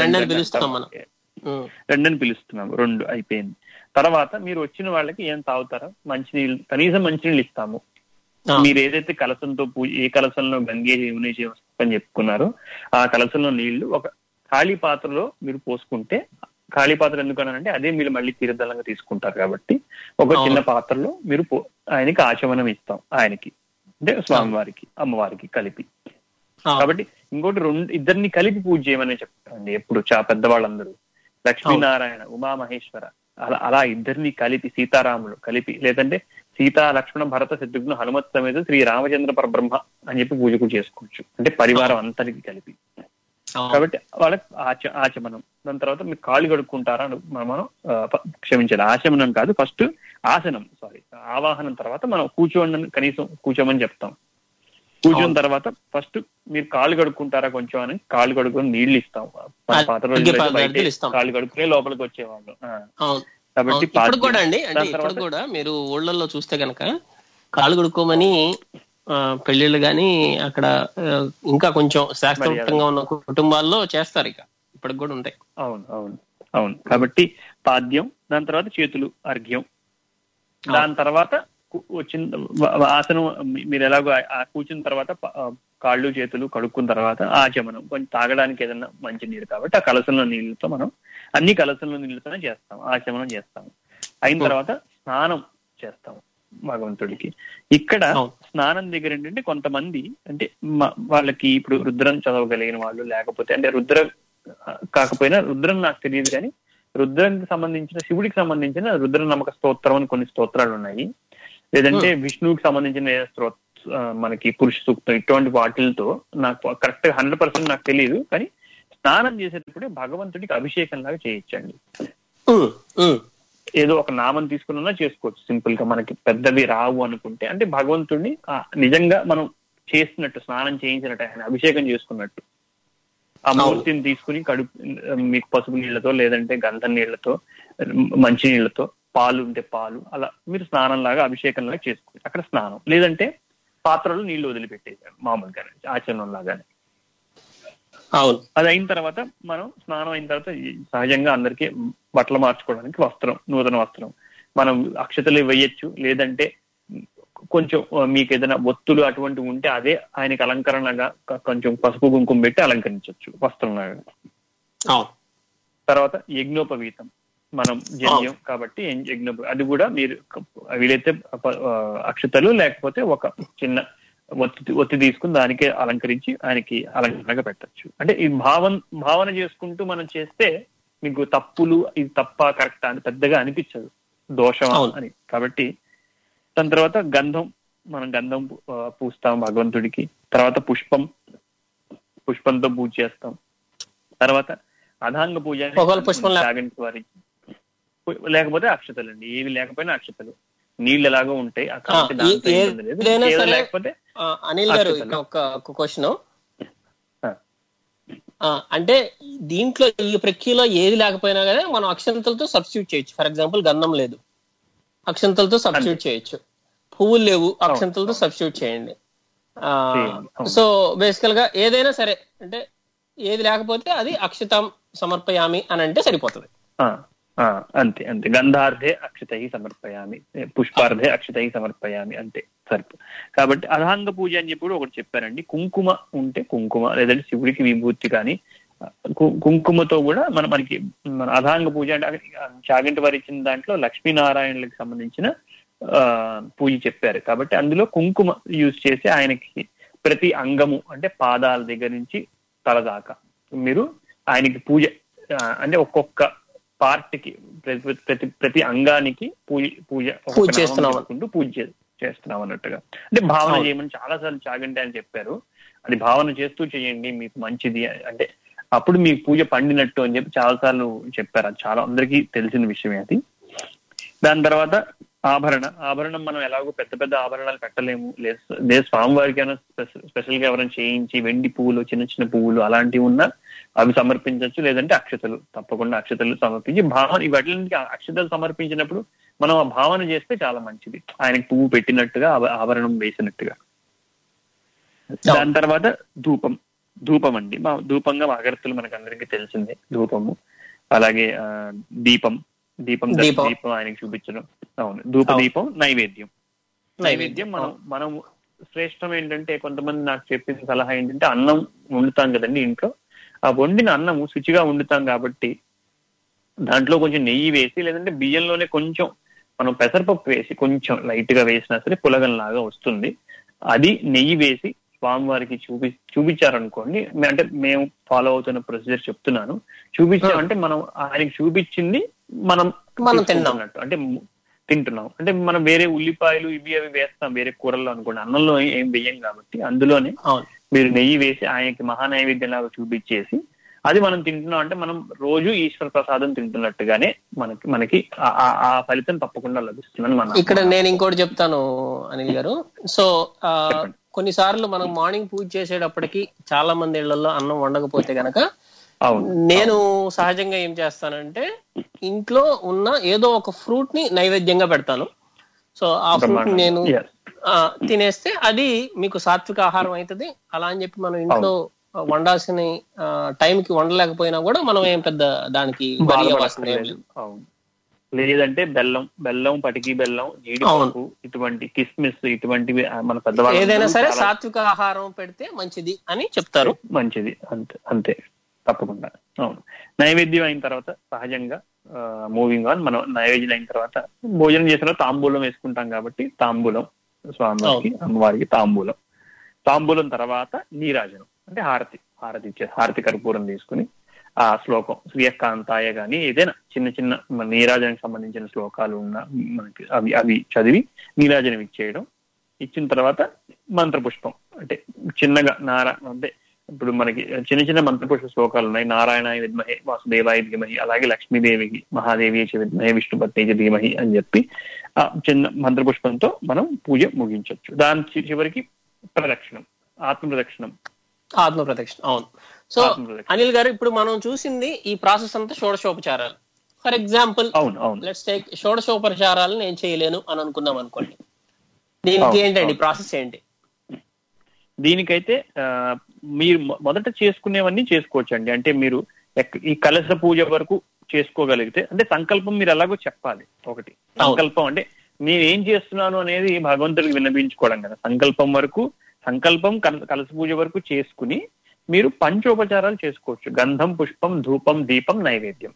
రెండని పిలుస్తున్నాము, 2 అయిపోయింది. తర్వాత మీరు వచ్చిన వాళ్ళకి ఏం తాగుతారో మంచినీళ్ళు, కనీసం మంచినీళ్ళు ఇస్తాము. మీరు ఏదైతే కలసంతో ఏ కలసంలో గంగే యమునే అని చెప్పుకున్నారో ఆ కలసంలో నీళ్లు ఒక ఖాళీ పాత్రలో మీరు పోసుకుంటే, ఖాళీ పాత్ర ఎందుకనంటే అదే మీరు మళ్ళీ తీర్థంగా తీసుకుంటారు కాబట్టి ఒక చిన్న పాత్రలో మీరు ఆయనకి ఆచమనం ఇస్తాం, ఆయనకి అంటే స్వామివారికి అమ్మవారికి కలిపి. కాబట్టి ఇంకోటి ఇద్దరిని కలిపి పూజ చేయమని చెప్తారండి ఎప్పుడు పెద్దవాళ్ళందరూ. లక్ష్మీనారాయణ, ఉమామహేశ్వర, అలా ఇద్దరిని కలిపి, సీతారాములు కలిపి, లేదంటే సీతా లక్ష్మణ భరత శత్రుఘ్న హనుమత్ సమేత శ్రీ రామచంద్ర పరబ్రహ్మ అని చెప్పి పూజ కూడా చేసుకోవచ్చు, అంటే పరివారం అంతరికి కలిపి. కాబట్టి వాళ్ళకి ఆచమనం. దాని తర్వాత మీరు కాళ్ళు కడుక్కుంటారా మనం క్షమించాలి, ఆచమనం కాదు, ఫస్ట్ ఆసనం, ఆవాహనం తర్వాత మనం కనీసం కూర్చోమని చెప్తాం. కూర్చున్న తర్వాత ఫస్ట్ మీరు కాళ్ళు కడుక్కుంటారా కొంచెం అని కాళ్ళు కడుక్కొని నీళ్లు ఇస్తాం. పాత్రలో కాళ్ళు కడుక్కునే లోపలికి వచ్చేవాళ్ళు. కాబట్టి ఇప్పుడు కూడా మీరు ఊళ్ళల్లో చూస్తే గనక కాళ్ళు కడుక్కోమని పెళ్లిళ్ళు గాని అక్కడ ఇంకా కొంచెం శాస్త్రోక్తంగా ఉన్న కుటుంబాల్లో చేస్తారు, ఇక ఇప్పటికి కూడా ఉంటాయి. అవును. కాబట్టి పాద్యం, దాని తర్వాత చేతులు అర్ఘ్యం, దాని తర్వాత వచ్చిన ఆసనం మీరు ఎలాగో కూర్చున్న తర్వాత కాళ్ళు చేతులు కడుక్కున్న తర్వాత ఆచమనం, కొంచెం తాగడానికి ఏదైనా మంచి నీరు కాబట్టి ఆ కలసంలో నీళ్ళతో మనం అన్ని కలసంలో నీళ్ళతోనే చేస్తాం, ఆచమనం చేస్తాం. అయిన తర్వాత స్నానం చేస్తాం భగవంతుడికి. ఇక్కడ స్నానం దగ్గర ఏంటంటే కొంతమంది అంటే వాళ్ళకి ఇప్పుడు రుద్రం చదవగలిగిన వాళ్ళు, లేకపోతే అంటే రుద్రం కాకపోయినా, రుద్రం నాకు తెలియదు కానీ రుద్రానికి సంబంధించిన, శివుడికి సంబంధించిన రుద్ర నమ్మక స్తోత్రం అని కొన్ని స్తోత్రాలు ఉన్నాయి. లేదంటే విష్ణువుకి సంబంధించిన మనకి పురుష సూక్తం, ఇటువంటి వాటిలతో నాకు కరెక్ట్ గా 100% నాకు తెలియదు, కానీ స్నానం చేసేటప్పుడే భగవంతుడికి అభిషేకం లాగా చేయొచ్చండి. ఏదో ఒక నామం తీసుకున్నా చేసుకోవచ్చు సింపుల్ గా, మనకి పెద్దవి రావు అనుకుంటే. అంటే భగవంతుడిని నిజంగా మనం చేస్తున్నట్టు, స్నానం చేయించినట్టు, ఆయన అభిషేకం చేసుకున్నట్టు ఆ మూర్తిని తీసుకుని మీకు పసుపు నీళ్లతో, లేదంటే గంధం నీళ్లతో, మంచి నీళ్లతో, పాలు ఉంటే పాలు, అలా మీరు స్నానం లాగా అభిషేకం లాగా చేసుకోవచ్చు. అక్కడ స్నానం, లేదంటే పాత్రలో నీళ్లు వదిలిపెట్టేసారు మామూలుగానే ఆచరణం లాగానే. అది అయిన తర్వాత మనం స్నానం అయిన తర్వాత సహజంగా అందరికీ బట్టలు మార్చుకోవడానికి వస్త్రం, నూతన వస్త్రం, మనం అక్షతలు వేయచ్చు, లేదంటే కొంచెం మీకు ఏదైనా ఒత్తులు అటువంటివి ఉంటే అదే ఆయనకి అలంకరణగా కొంచెం పసుపు కుంకుమ పెట్టి అలంకరించవచ్చు వస్త్రం లాగా. తర్వాత యజ్ఞోపవీతం, మనం జన్యం కాబట్టి అది కూడా మీరు వీలైతే అక్షతలు లేకపోతే ఒక చిన్న ఒత్తి తీసుకుని దానికే అలంకరించి ఆయనకి అలంకరణగా పెట్టచ్చు. అంటే ఈ భావన చేసుకుంటూ మనం చేస్తే మీకు తప్పులు ఇది తప్ప కరెక్ట్ అని పెద్దగా అనిపించదు, దోషం అని. కాబట్టి దాని తర్వాత గంధం, మనం గంధం పూస్తాం భగవంతుడికి. తర్వాత పుష్పంతో పూజ చేస్తాం. తర్వాత అధాంగ పూజ, లేకపోతే అక్షతలు అండి, ఏవి లేకపోయినా అక్షతలు, నీళ్ళు ఎలాగో ఉంటాయి. లేకపోతే అనిల్ గారు ఒక క్వశ్చన్, అంటే దీంట్లో ఈ ప్రక్రియలో ఏది లేకపోయినా కానీ మనం అక్షంతలతో సబ్స్టిట్యూట్ చేయొచ్చు. ఫర్ ఎగ్జాంపుల్ గంధం లేదు, అక్షంతలతో సబ్స్టిట్యూట్ చేయొచ్చు. పువ్వులు లేవు, అక్షంతలతో సబ్స్టిట్యూట్ చేయండి. సో బేసికల్ గా ఏదైనా సరే, అంటే ఏది లేకపోతే అది అక్షతం సమర్పయామి అని అంటే సరిపోతుంది. అంతే. గంధార్థే అక్షతై సమర్పయామి, పుష్పార్థే అక్షతై సమర్పయామి, అంతే సరిపో. కాబట్టి అధాంగ పూజ అని చెప్పి ఒకటి చెప్పారండి. కుంకుమ ఉంటే కుంకుమ, లేదంటే శివుడికి విభూతి కానీ కుంకుమతో కూడా మనకి అధాంగ పూజ అంటే చాగంటి వారు ఇచ్చిన దాంట్లో లక్ష్మీనారాయణులకు సంబంధించిన పూజ చెప్పారు. కాబట్టి అందులో కుంకుమ యూజ్ చేసి ఆయనకి ప్రతి అంగము అంటే పాదాల దగ్గర నుంచి తల దాకా మీరు ఆయనకి పూజ అంటే ఒక్కొక్క పార్ట్ కి ప్రతి అంగానికి పూజ చేసుకుంటూ పూజ చేస్తున్నాం అన్నట్టుగా. అంటే భావన చేయమని చాలా సార్లు చాగంటి అని చెప్పారు. అది భావన చేస్తూ చేయండి మీకు మంచిది అంటే అప్పుడు మీకు పూజ పండినట్టు అని చెప్పి చాలా సార్లు చెప్పారు. అది చాలా అందరికీ తెలిసిన విషయమే అది. దాని తర్వాత ఆభరణం మనం ఎలాగో పెద్ద పెద్ద ఆభరణాలు పెట్టలేము. లేదు స్వామివారికి అయినా స్పెషల్ గా ఎవరైనా చేయించి వెండి పువ్వులు చిన్న చిన్న పువ్వులు అలాంటివి ఉన్నా అవి సమర్పించవచ్చు. లేదంటే అక్షతలు, తప్పకుండా అక్షతలు సమర్పించి భావన వాటికి అక్షతలు సమర్పించినప్పుడు మనం ఆ భావన చేస్తే చాలా మంచిది. ఆయనకి పువ్వు పెట్టినట్టుగా ఆభరణం వేసినట్టుగా. దాని తర్వాత ధూపం అండి. ధూపంగా అగరత్తులు మనకు అందరికీ తెలిసిందే. ధూపము అలాగే దీపం ఆయనకి చూపించడం. అవును, దీపం నైవేద్యం మనం శ్రేష్టం ఏంటంటే కొంతమంది నాకు చెప్పిన సలహా ఏంటంటే అన్నం వండుతాం కదండి ఇంట్లో. ఆ వండిన అన్నము శుచిగా వండుతాం కాబట్టి దాంట్లో కొంచెం నెయ్యి వేసి లేదంటే బియ్యంలోనే కొంచెం మనం పెసరపప్పు వేసి కొంచెం లైట్ గా వేసినా సరే పులగంలాగా వస్తుంది. అది నెయ్యి వేసి స్వామివారికి చూపించారనుకోండి. అంటే మేము ఫాలో అవుతున్న ప్రొసీజర్ చెప్తున్నాను. చూపించామంటే మనం ఆయనకి చూపించింది మనం తింటున్నట్టు అంటే తింటున్నాం. అంటే మనం వేరే ఉల్లిపాయలు ఇవి అవి వేస్తాం వేరే కూరల్లో అనుకోండి, అన్నంలో ఏం వేయం కాబట్టి అందులోనే మీరు నెయ్యి వేసి ఆయనకి మహానైవేద్యం లాగా చూపించేసి అది మనం తింటున్నాం అంటే మనం రోజు ఈశ్వర ప్రసాదం తింటున్నట్టుగానే మనకి ఆ ఫలితం తప్పకుండా లభిస్తుందని మనం. ఇక్కడ నేను ఇంకోటి చెప్తాను అనిల్ గారు. సో కొన్నిసార్లు మనం మార్నింగ్ పూజ చేసేటప్పటికి చాలా మంది ఇళ్లలో అన్నం వండకపోతే గనక నేను సహజంగా ఏం చేస్తానంటే ఇంట్లో ఉన్న ఏదో ఒక ఫ్రూట్ ని నైవేద్యంగా పెడతాను. సో ఆ ఫ్రూట్ నేను తినేస్తే అది మీకు సాత్విక ఆహారం అవుతుంది. అలా అని చెప్పి మనం ఇంట్లో వండాల్సిన టైంకి వండలేకపోయినా కూడా మనం ఏం పెద్ద దానికి లేదంటే బెల్లం పటికి బెల్లం జీడిపప్పు ఇటువంటి కిస్మిస్ ఇటువంటివి మన పెద్దవాళ్ళు ఏదైనా సరే సాత్విక ఆహారం పెడితే మంచిది అని చెప్తారు. మంచిది అంతే తప్పకుండా. అవును, నైవేద్యం అయిన తర్వాత సహజంగా మూవింగ్ ఆన్ మనం నైవేద్యం అయిన తర్వాత భోజనం చేసిన తర్వాత తాంబూలం వేసుకుంటాం కాబట్టి తాంబూలం స్వామివారికి అమ్మవారికి తాంబూలం తర్వాత నీరాజనం అంటే హారతి ఇచ్చేది. హారతి కర్పూరం తీసుకుని ఆ శ్లోకం శ్రీయకాంతాయ గాని ఏదైనా చిన్న నీరాజనానికి సంబంధించిన శ్లోకాలు ఉన్న మనకి అవి చదివి నీరాజనం ఇచ్చేయడం. ఇచ్చిన తర్వాత మంత్రపుష్పం అంటే చిన్నగా అంటే ఇప్పుడు మనకి చిన్న మంత్రపుష్ప శ్లోకాలు ఉన్నాయి. నారాయణాయ విద్మహే వాసుదేవాయ ధీమహి, అలాగే లక్ష్మీదేవికి మహాదేవి విద్మహే విష్ణుపత్ని ధీమహి అని చెప్పి ఆ చిన్న మంత్రపుష్పంతో మనం పూజ ముగించవచ్చు. దాని చివరికి ఆత్మ ప్రదక్షిణం. అవును. సో అనిల్ గారు ఇప్పుడు మనం చూసింది ఈ ప్రాసెస్ అంతా షోడశోపచారాలు. ఫర్ ఎగ్జాంపుల్ లెట్స్ టేక్ షోడశోపచారాలు నేను చేయలేను అని అనుకున్నాం అనుకోండి, దీనికి ఏంటండి ప్రాసెస్ ఏంటి? దీనికైతే మీరు మొదట చేసుకునేవన్నీ చేసుకోవచ్చు అండి. అంటే మీరు ఈ కలశ పూజ వరకు చేసుకోగలిగితే అంటే సంకల్పం మీరు ఎలాగో చెప్పాలి. ఒకటి సంకల్పం అంటే నేను ఏం చేస్తున్నాను అనేది భగవంతుడికి విన్నపించుకోవడం కదా. సంకల్పం కలశ పూజ వరకు చేసుకుని మీరు పంచోపచారాలు చేసుకోవచ్చు. గంధం, పుష్పం, ధూపం, దీపం, నైవేద్యం.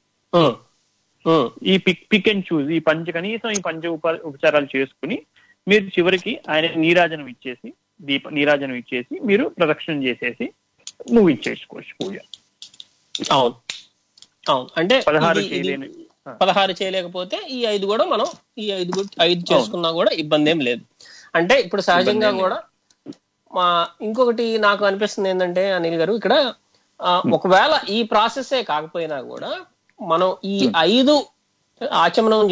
ఈ పిక్ అండ్ చూజ్ ఈ కనీసం ఈ పంచ ఉపచారాలు చేసుకుని మీరు చివరికి ఆయన నీరాజనం ఇచ్చేసి మీరు ప్రదక్షిణం చేసేసి ముగించేసుకోవచ్చు పూజ. అవును. అంటే 16 చేయలేకపోతే ఈ 5 కూడా మనం ఈ 5 చేసుకున్నా కూడా ఇబ్బంది ఏం లేదు. అంటే ఇప్పుడు సహజంగా కూడా ఇంకొకటి నాకు అనిపిస్తుంది ఏంటంటే అనిల్ గారు, ఇక్కడ ఒకవేళ ఈ ప్రాసెసే కాకపోయినా కూడా మనం ఈ 5 ఆచమనం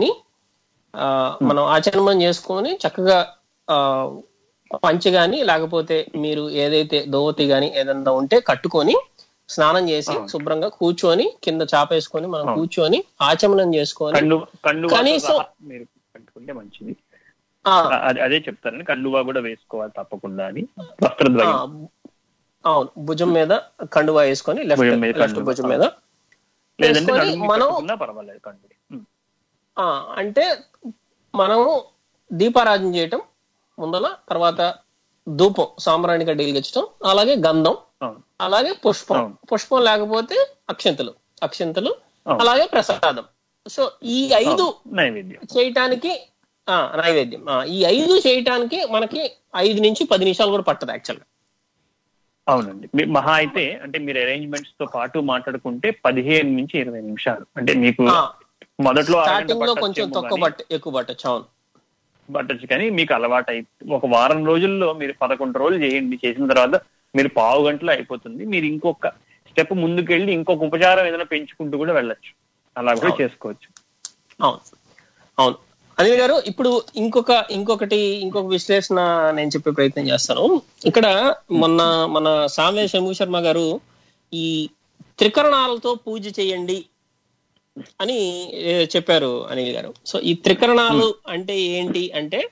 చేసుకొని చక్కగా పంచి గాని లేకపోతే మీరు ఏదైతే దోవతి గాని ఏదైనా ఉంటే కట్టుకొని స్నానం చేసి శుభ్రంగా కూర్చొని కింద చాపేసుకొని మనం కూర్చొని ఆచమనం చేసుకొని కనీసం మీరు కట్టుకుంటే మంచిది. అదే చెప్తారని కండువా కూడా వేసుకోవాలి తప్పకుండా అని. వస్త్రద్వయం అవును, భుజం మీద కండువా వేసుకొని లెఫ్ట్ భుజం మీద మనం పర్వాలేదు. అంటే మనము దీపారాధన చేయటం ముందల, తర్వాత ధూపం సాంబ్రాణి కడ్డీలు గెచ్చటం, అలాగే గంధం, అలాగే పుష్పం లేకపోతే అక్షంతలు అలాగే ప్రసాదం. సో ఈ 5 నైవేద్యం చేయటానికి నైవేద్యం ఈ 5 చేయటానికి మనకి 5 నుంచి 10 నిమిషాలు కూడా పట్టదు యాక్చువల్గా. అవునండి. మహా అయితే అంటే మీరు అరేంజ్మెంట్స్ తో పాటు మాట్లాడుకుంటే 15 నుంచి 20 నిమిషాలు. అంటే మీకు మొదట్లో స్టార్టింగ్ లో కొంచెం తక్కువ ఎక్కువ పట్టచ్చు, కానీ మీకు అలవాటు ఒక వారం రోజుల్లో మీరు 11 రోజులు చేయండి. చేసిన తర్వాత మీరు పావు గంటలో అయిపోతుంది. మీరు ఇంకొక స్టెప్ ముందుకెళ్ళి ఇంకొక ఉపచారం ఏదైనా పెంచుకుంటూ కూడా వెళ్ళొచ్చు. అలా కూడా చేసుకోవచ్చు. అవును అనిల్ గారు, ఇప్పుడు ఇంకొక విశ్లేషణ నేను చెప్పే ప్రయత్నం చేస్తాను. ఇక్కడ మన సామ్య శంభు శర్మ గారు ఈ త్రికరణాలతో పూజ చేయండి అని చెప్పారు అనిల్ గారు. సో ఈ త్రికరణాలు అంటే ఏంటి అంటే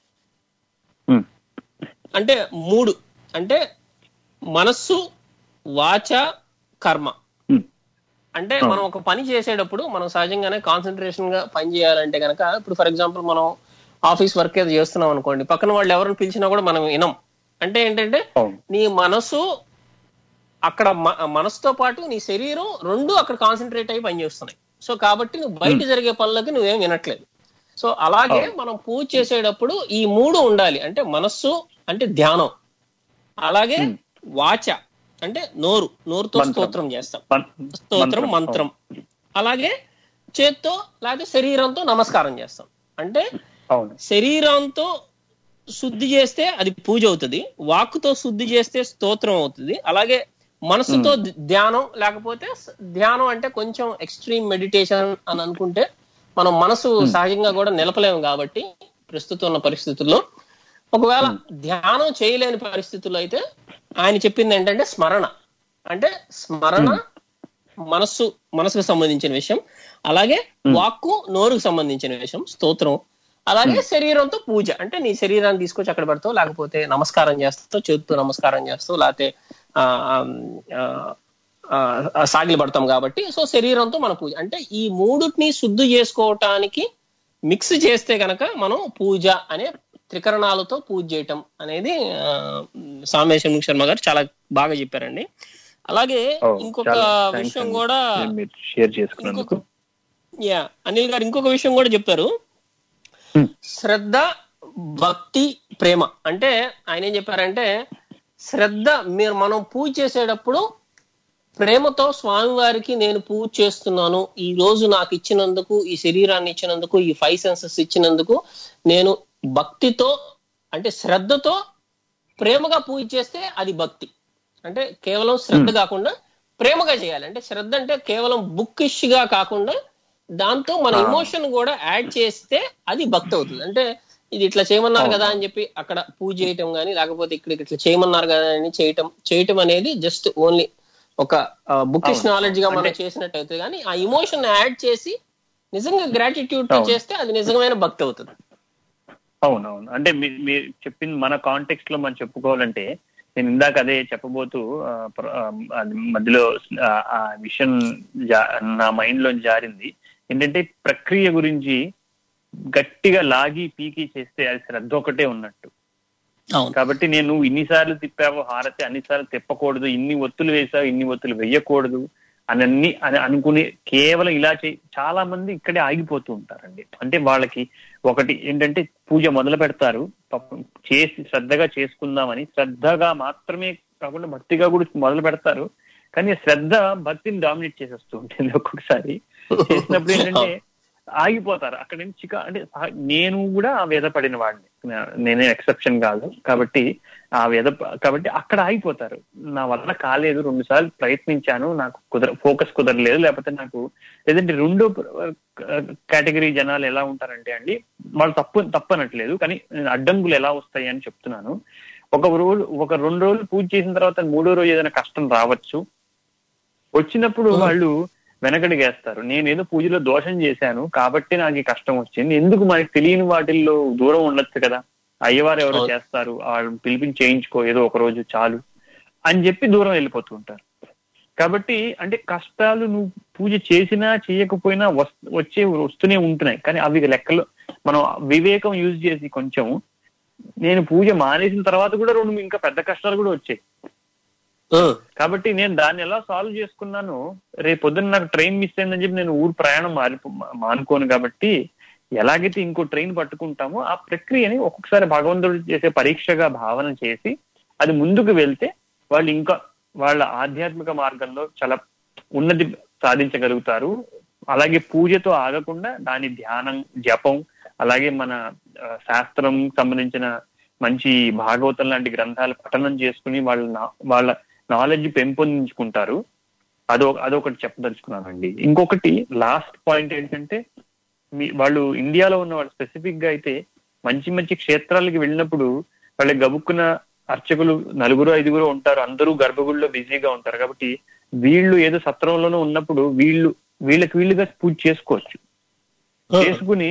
అంటే 3 అంటే మనస్సు, వాచ, కర్మ. అంటే మనం ఒక పని చేసేటప్పుడు మనం సహజంగానే కాన్సన్ట్రేషన్ గా పని చేయాలంటే కనుక, ఇప్పుడు ఫర్ ఎగ్జాంపుల్ మనం ఆఫీస్ వర్క్ ఏదో చేస్తున్నాం అనుకోండి, పక్కన వాళ్ళు ఎవరిని పిలిచినా కూడా మనం వినం. అంటే ఏంటంటే నీ మనసు అక్కడ, మనసుతో పాటు నీ శరీరం 2 అక్కడ కాన్సన్ట్రేట్ అయ్యి పనిచేస్తున్నాయి. సో కాబట్టి నువ్వు బయట జరిగే పనులకి నువ్వేం వినట్లేదు. సో అలాగే మనం పూజ చేసేటప్పుడు ఈ 3 ఉండాలి. అంటే మనస్సు అంటే ధ్యానం, అలాగే వాచ అంటే నోరుతో స్తోత్రం చేస్తాం, స్తోత్రం మంత్రం, అలాగే చేత్తో లేకపోతే శరీరంతో నమస్కారం చేస్తాం. అంటే శరీరంతో శుద్ధి చేస్తే అది పూజ అవుతుంది, వాక్కుతో శుద్ధి చేస్తే స్తోత్రం అవుతుంది, అలాగే మనసుతో ధ్యానం, లేకపోతే ధ్యానం అంటే కొంచెం ఎక్స్ట్రీమ్ మెడిటేషన్ అని అనుకుంటే మనం మనసు సహజంగా కూడా నిలపలేము. కాబట్టి ప్రస్తుతం ఉన్న పరిస్థితుల్లో ఒకవేళ ధ్యానం చేయలేని పరిస్థితుల్లో అయితే ఆయన చెప్పింది ఏంటంటే స్మరణ. అంటే స్మరణ మనసుకు సంబంధించిన విషయం, అలాగే వాక్కు నోరుకు సంబంధించిన విషయం స్తోత్రం, అలాగే శరీరంతో పూజ. అంటే నీ శరీరాన్ని తీసుకొచ్చి అక్కడ పెడతావు, లేకపోతే నమస్కారం చేస్తావు, చేతితో నమస్కారం చేస్తావు, లేకపోతే సాగిలి పడతాం కాబట్టి సో శరీరంతో మన పూజ. అంటే ఈ 3ని శుద్ధి చేసుకోవటానికి మిక్స్ చేస్తే కనుక మనం పూజ అనే త్రికరణాలతో పూజ చేయటం అనేది సామ్య శర్మ గారు చాలా బాగా చెప్పారండి. అలాగే ఇంకొక విషయం కూడా అనిల్ గారు ఇంకొక విషయం కూడా చెప్పారు, శ్రద్ధ, భక్తి, ప్రేమ. అంటే ఆయన ఏం చెప్పారంటే శ్రద్ధ, మనం పూజ చేసేటప్పుడు ప్రేమతో స్వామివారికి నేను పూజ చేస్తున్నాను, ఈ రోజు నాకు ఇచ్చినందుకు, ఈ శరీరాన్ని ఇచ్చినందుకు, ఈ 5 సెన్సెస్ ఇచ్చినందుకు నేను భక్తితో అంటే శ్రద్ధతో ప్రేమగా పూజ చేస్తే అది భక్తి. అంటే కేవలం శ్రద్ధ కాకుండా ప్రేమగా చేయాలి. అంటే శ్రద్ధ అంటే కేవలం బుక్కిష్ గా కాకుండా దాంతో మన ఎమోషన్ కూడా యాడ్ చేస్తే అది భక్తి అవుతుంది. అంటే ఇది ఇట్లా చేయమన్నారు కదా అని చెప్పి అక్కడ పూజ చేయటం కానీ, లేకపోతే ఇక్కడ ఇట్లా చేయమన్నారు కదా అని చేయటం అనేది జస్ట్ ఓన్లీ ఒక బుక్కిష్ నాలెడ్జ్ గా మనం చేసినట్టు అవుతుంది. కానీ ఆ ఎమోషన్ యాడ్ చేసి నిజంగా గ్రాటిట్యూడ్ తో చేస్తే అది నిజమైన భక్తి అవుతుంది. అవునవును. అంటే మీరు చెప్పింది మన కాంటెక్స్ట్ లో మనం చెప్పుకోవాలంటే, నేను ఇందాక అదే చెప్పబోతూ మధ్యలో ఆ విషయం నా మైండ్ లో జారింది. ఏంటంటే ప్రక్రియ గురించి గట్టిగా లాగి పీకి చేస్తే అది శ్రద్ధ ఒకటే ఉన్నట్టు. కాబట్టి నేను ఇన్నిసార్లు తిప్పావు హారతి, అన్నిసార్లు తిప్పకూడదు, ఇన్ని ఒత్తులు వేసావు, ఇన్ని ఒత్తులు వేయకూడదు అని అనుకుని కేవలం ఇలా చాలా మంది ఇక్కడే ఆగిపోతూ ఉంటారండి. అంటే వాళ్ళకి ఒకటి ఏంటంటే పూజ మొదలు పెడతారు, చేసి శ్రద్ధగా చేసుకుందామని, శ్రద్ధగా మాత్రమే కాకుండా భక్తిగా కూడా మొదలు పెడతారు. కానీ శ్రద్ధ భక్తిని డామినేట్ చేసేస్తూ ఉంటుంది. ఒక్కొక్కసారి చేసినప్పుడు ఏంటంటే ఆగిపోతారు అక్కడ నుంచి. అంటే నేను కూడా ఆ వేద పడిన వాడిని, నేనే ఎక్సెప్షన్ కాదు. కాబట్టి కాబట్టి అక్కడ ఆగిపోతారు. నా వల్ల కాలేదు, 2 సార్లు ప్రయత్నించాను, నాకు ఫోకస్ కుదరలేదు, లేదంటే రెండో కేటగిరీ జనాలు ఎలా ఉంటారంటే అండి, వాళ్ళు తప్పనట్లేదు, కానీ అడ్డంకులు ఎలా వస్తాయి అని చెప్తున్నాను. ఒక 2 రోజులు పూజ చేసిన తర్వాత 3వ రోజు ఏదైనా కష్టం రావచ్చు. వచ్చినప్పుడు వాళ్ళు వెనకడిగేస్తారు. నేనేదో పూజలో దోషం చేశాను కాబట్టి నాకు ఈ కష్టం వచ్చింది, ఎందుకు మనకి తెలియని వాటిల్లో దూరం ఉండొచ్చు కదా, అయ్యవారు ఎవరో చేస్తారు, వాళ్ళని పిలిపించి చేయించుకో, ఏదో ఒక రోజు చాలు అని చెప్పి దూరం వెళ్ళిపోతూ ఉంటారు. కాబట్టి అంటే కష్టాలు నువ్వు పూజ చేసినా చేయకపోయినా వస్తూనే ఉంటున్నాయి. కానీ అవి లెక్కలో మనం వివేకం యూజ్ చేసి కొంచెం, నేను పూజ మానేసిన తర్వాత కూడా 2 ఇంకా పెద్ద కష్టాలు కూడా వచ్చాయి. కాబట్టి నేను దాన్ని ఎలా సాల్వ్ చేసుకున్నాను, రేపు పొద్దున్న నాకు ట్రైన్ మిస్ అయిందని చెప్పి నేను ఊరు ప్రయాణం మానుకోను. కాబట్టి ఎలాగైతే ఇంకో ట్రైన్ పట్టుకుంటామో ఆ ప్రక్రియని ఒక్కొక్కసారి భగవంతుడు చేసే పరీక్షగా భావన చేసి అది ముందుకు వెళ్తే వాళ్ళు ఇంకా వాళ్ళ ఆధ్యాత్మిక మార్గంలో చాలా ఉన్నతి సాధించగలుగుతారు. అలాగే పూజతో ఆగకుండా దాని ధ్యానం, జపం, అలాగే మన శాస్త్రం సంబంధించిన మంచి భాగవతం లాంటి గ్రంథాలు పఠనం చేసుకుని వాళ్ళ నాలెడ్జ్ పెంపొందించుకుంటారు. అదొకటి చెప్పదలుచుకున్నానండి. ఇంకొకటి లాస్ట్ పాయింట్ ఏంటంటే, వాళ్ళు ఇండియాలో ఉన్న వాళ్ళు స్పెసిఫిక్ గా అయితే మంచి మంచి క్షేత్రాలకి వెళ్ళినప్పుడు వాళ్ళ గబుక్కున అర్చకులు 4-5 ఉంటారు, అందరూ గర్భగుడిలో బిజీగా ఉంటారు. కాబట్టి వీళ్ళు ఏదో సత్రంలోనూ ఉన్నప్పుడు వీళ్ళకి వీళ్ళుగా పూజ చేసుకోవచ్చు. చేసుకుని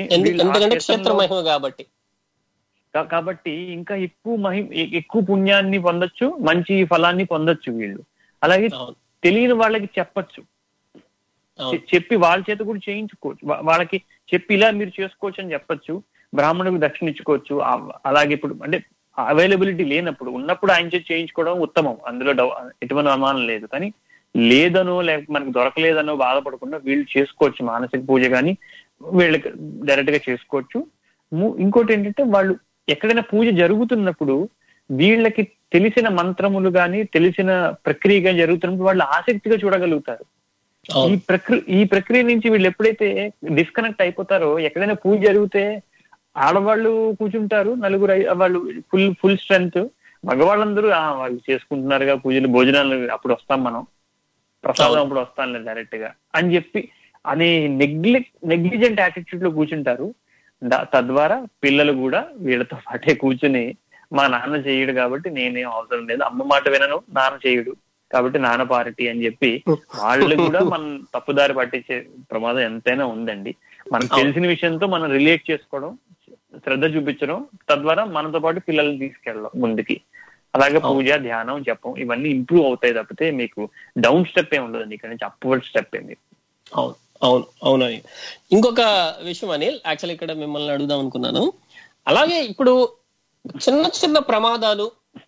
కాబట్టి ఇంకా ఎక్కువ పుణ్యాన్ని పొందొచ్చు, మంచి ఫలాన్ని పొందొచ్చు వీళ్ళు. అలాగే తెలియని వాళ్ళకి చెప్పచ్చు, చెప్పి వాళ్ళ చేత కూడా చేయించుకోవచ్చు. వాళ్ళకి చెప్పి ఇలా మీరు చేసుకోవచ్చు అని చెప్పచ్చు. బ్రాహ్మణుడికి దక్షిణ ఇచ్చుకోవచ్చు. అలాగే ఇప్పుడు అంటే అవైలబిలిటీ లేనప్పుడు, ఉన్నప్పుడు ఆయన చేతి చేయించుకోవడం ఉత్తమం, అందులో ఎటువంటి అనుమానం లేదు. కానీ లేదనో లేకపోతే మనకు దొరకలేదనో బాధపడకుండా వీళ్ళు చేసుకోవచ్చు. మానసిక పూజ కానీ వీళ్ళకి డైరెక్ట్ గా చేసుకోవచ్చు. ఇంకోటి ఏంటంటే, వాళ్ళు ఎక్కడైనా పూజ జరుగుతున్నప్పుడు వీళ్ళకి తెలిసిన మంత్రములు కానీ తెలిసిన ప్రక్రియ కానీ జరుగుతున్నప్పుడు వాళ్ళు ఆసక్తిగా చూడగలుగుతారు. ఈ ప్రక్రియ నుంచి వీళ్ళు ఎప్పుడైతే డిస్కనెక్ట్ అయిపోతారో, ఎక్కడైనా పూజ జరిగితే ఆడవాళ్ళు కూర్చుంటారు 4 వాళ్ళు ఫుల్ స్ట్రెంత్, మగవాళ్ళందరూ వాళ్ళు చేసుకుంటున్నారుగా పూజలు, భోజనాలు అప్పుడు వస్తాం, మనం ప్రసాదం అప్పుడు వస్తాం డైరెక్ట్ గా అని చెప్పి అనే నెగ్లిజెంట్ యాటిట్యూడ్ లో కూర్చుంటారు. తద్వారా పిల్లలు కూడా వీళ్ళతో పాటే కూర్చుని మా నాన్న చేయడు కాబట్టి నేనేం అవసరం లేదు, అమ్మ మాట వినను, నాన్న చేయడు కాబట్టి నాన్న పార్టీ అని చెప్పి వాళ్ళు కూడా మనం తప్పుదారి పట్టించే ప్రమాదం ఎంతైనా ఉందండి. మనకు తెలిసిన విషయంతో మనం రిలేట్ చేసుకోవడం, శ్రద్ధ చూపించడం, తద్వారా మనతో పాటు పిల్లల్ని తీసుకెళ్ళడం ముందుకి. అలాగే పూజ, ధ్యానం, జపం ఇవన్నీ ఇంప్రూవ్ అవుతాయి తప్పితే మీకు డౌన్ స్టెప్ ఏమి ఉండదండి, ఇక్కడ నుంచి అప్వర్డ్ స్టెప్ ఏమి. అవును. ఇంకొక విషయం అనిల్, యాక్చువల్లీ ఇక్కడ మిమ్మల్ని అడుగుదాం అనుకున్నాను. అలాగే ఇప్పుడు చిన్న చిన్న ప్రమాదాలు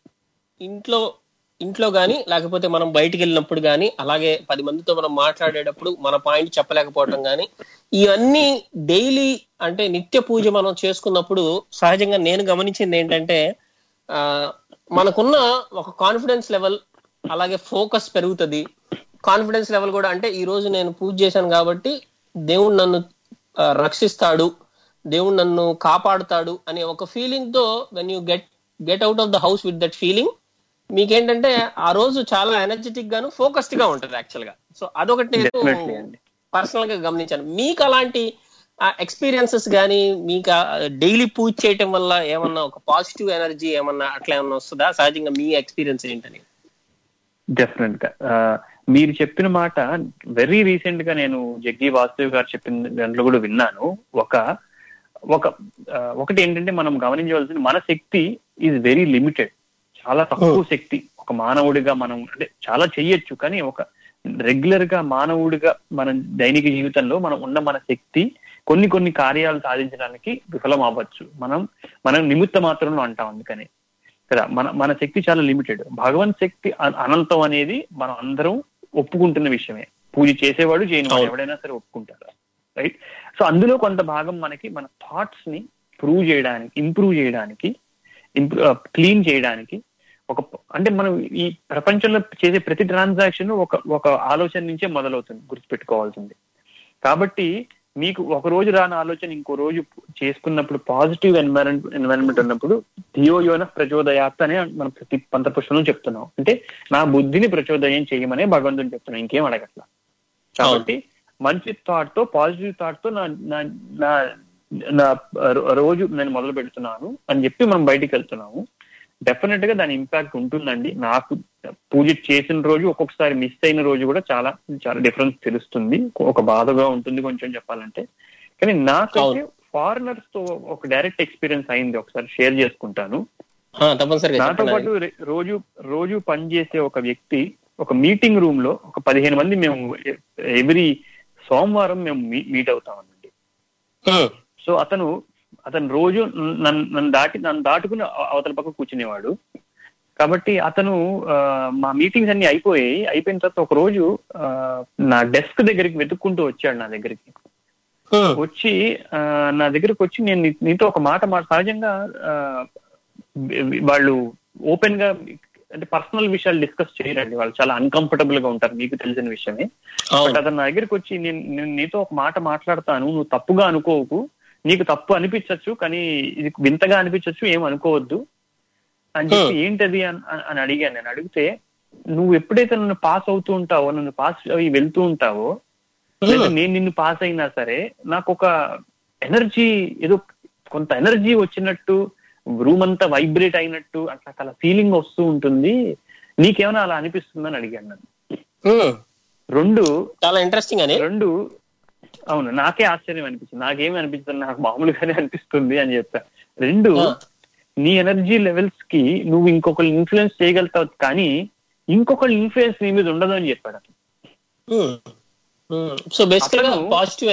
ఇంట్లో కానీ లేకపోతే మనం బయటికి వెళ్ళినప్పుడు కానీ, అలాగే 10 మందితో మనం మాట్లాడేటప్పుడు మన పాయింట్ చెప్పలేకపోవడం కానీ, ఇవన్నీ డైలీ అంటే నిత్య పూజ మనం చేసుకున్నప్పుడు సహజంగా నేను గమనించింది ఏంటంటే, మనకున్న ఒక కాన్ఫిడెన్స్ లెవెల్, అలాగే ఫోకస్ పెరుగుతుంది. కాన్ఫిడెన్స్ లెవెల్ కూడా అంటే ఈ రోజు నేను పూజ చేశాను కాబట్టి దేవుడు నన్ను రక్షిస్తాడు, దేవుడు నన్ను కాపాడుతాడు అనే ఒక ఫీలింగ్ తో when you get out of the house with that feeling, మీకేంటంటే ఆ రోజు చాలా ఎనర్జెటిక్ గాను ఫోకస్డ్ గా ఉంటుంది యాక్చువల్ గా. సో అదొకటి నేను పర్సనల్ గా గమనించాను. మీకు అలాంటి ఎక్స్పీరియన్సెస్ కానీ, మీకు డైలీ పూజ చేయటం వల్ల ఏమన్నా ఒక పాజిటివ్ ఎనర్జీ ఏమన్నా అట్లా ఏమన్నా వస్తుందా? సహజంగా మీ ఎక్స్పీరియన్స్ ఏంటని? డెఫినెట్ గా మీరు చెప్పిన మాట వెరీ రీసెంట్ గా నేను జగ్గి వాసుదేవ్ గారు చెప్పిన దాంట్లో కూడా విన్నాను. ఒకటి ఏంటంటే, మనం గమనించవలసింది మన శక్తి ఈజ్ వెరీ లిమిటెడ్, చాలా తక్కువ శక్తి. ఒక మానవుడిగా మనం అంటే చాలా చెయ్యొచ్చు, కానీ ఒక రెగ్యులర్ గా మానవుడిగా మన దైనిక జీవితంలో మనం ఉన్న మన శక్తి కొన్ని కార్యాలు సాధించడానికి విఫలం అవ్వచ్చు. మనం నిమిత్త మాత్రంలో అంటాం, అందుకని కదా మన శక్తి చాలా లిమిటెడ్. భగవంత్ శక్తి అనంతం అనేది మనం అందరం ఒప్పుకుంటున్న విషయమే. పూజ చేసేవాడు చేయనివాడు ఎవడైనా సరే ఒప్పుకుంటారు, రైట్? సో అందులో కొంత భాగం మనకి మన థాట్స్ ని ఇంప్రూవ్ చేయడానికి క్లీన్ చేయడానికి అంటే మనం ఈ ప్రపంచంలో చేసే ప్రతి ట్రాన్సాక్షన్ ఒక ఆలోచన నుంచే మొదలవుతుంది, గుర్తుపెట్టుకోవాల్సింది. కాబట్టి మీకు ఒక రోజు రాని ఆలోచన ఇంకో రోజు చేసుకున్నప్పుడు పాజిటివ్ ఎన్వైరన్మెంట్ ఉన్నప్పుడు ధియో యోన ప్రచోదయాత్ అనే మనం ప్రతి పంతపుష్పంలో చెప్తున్నాం. అంటే నా బుద్ధిని ప్రచోదయం చేయమనే భగవంతుని చెప్తున్నాం, ఇంకేం అడగట్లా. కాబట్టి మంచి థాట్ తో, పాజిటివ్ థాట్ తో నా రోజు నేను మొదలు పెడుతున్నాను అని చెప్పి మనం బయటికి వెళ్తున్నాము. డెఫినెట్ గా దాని ఇంపాక్ట్ ఉంటుందండి. నాకు పూజ చేసిన రోజు, ఒక్కొక్కసారి మిస్ అయిన రోజు కూడా చాలా చాలా డిఫరెన్స్ తెలుస్తుంది. ఒక బాధగా ఉంటుంది కొంచెం చెప్పాలంటే. కానీ నాకైతే ఫారినర్స్ తో ఒక డైరెక్ట్ ఎక్స్పీరియన్స్ అయింది, ఒకసారి షేర్ చేసుకుంటాను. నాతో పాటు రోజు పనిచేసే ఒక వ్యక్తి ఒక మీటింగ్ రూమ్ లో ఒక 15 మంది మేము ఎవ్రీ సోమవారం మేము మీట్ అవుతామనండి. సో అతను రోజు నన్ను దాటుకుని అవతల పక్క కూర్చునేవాడు. కాబట్టి అతను మా మీటింగ్స్ అన్ని అయిపోయిన తర్వాత ఒక రోజు నా డెస్క్ దగ్గరికి వెతుక్కుంటూ వచ్చాడు. నా దగ్గరికి వచ్చి నేను నీతో ఒక మాట సహజంగా వాళ్ళు ఓపెన్ గా అంటే పర్సనల్ విషయాలు డిస్కస్ చేయరండి. వాళ్ళు చాలా అన్కంఫర్టబుల్ గా ఉంటారు, మీకు తెలిసిన విషయమే. బట్ అతను నా దగ్గరికి వచ్చి నేను నీతో ఒక మాట మాట్లాడతాను, నువ్వు తప్పుగా అనుకోకు, నీకు తప్పు అనిపించచ్చు కానీ ఇది వింతగా అనిపించచ్చు, ఏం అనుకోవద్దు అని చెప్పి ఏంటది అని అడిగాను. నేను అడిగితే, నువ్వు ఎప్పుడైతే నన్ను పాస్ అవుతూ ఉంటావో, నన్ను పాస్ అవి వెళ్తూ ఉంటావో, లేదా నేను నిన్ను పాస్ అయినా సరే, నాకు ఒక ఎనర్జీ, ఏదో కొంత ఎనర్జీ వచ్చినట్టు, రూమ్ అంతా వైబ్రేట్ అయినట్టు అట్లా అలా ఫీలింగ్ వస్తూ ఉంటుంది, నీకేమైనా అలా అనిపిస్తుందని అడిగాను నన్ను. రెండు చాలా ఇంట్రెస్టింగ్ అని. రెండు అవును, నాకే ఆశ్చర్యం అనిపించింది. నాకేమి అనిపిస్తుంది, నాకు మామూలుగానే అనిపిస్తుంది అని చెప్పాను. రెండు, నీ ఎనర్జీ లెవెల్స్ కి నువ్వు ఇంకొకరు ఇన్ఫ్లుయెన్స్ చేయగలుగుతావు కానీ ఇంకొకరు ఇన్ఫ్లుయెన్స్ నీ మీద ఉండదు అని చెప్పాడు. సో బేసికల్గా పాజిటివ్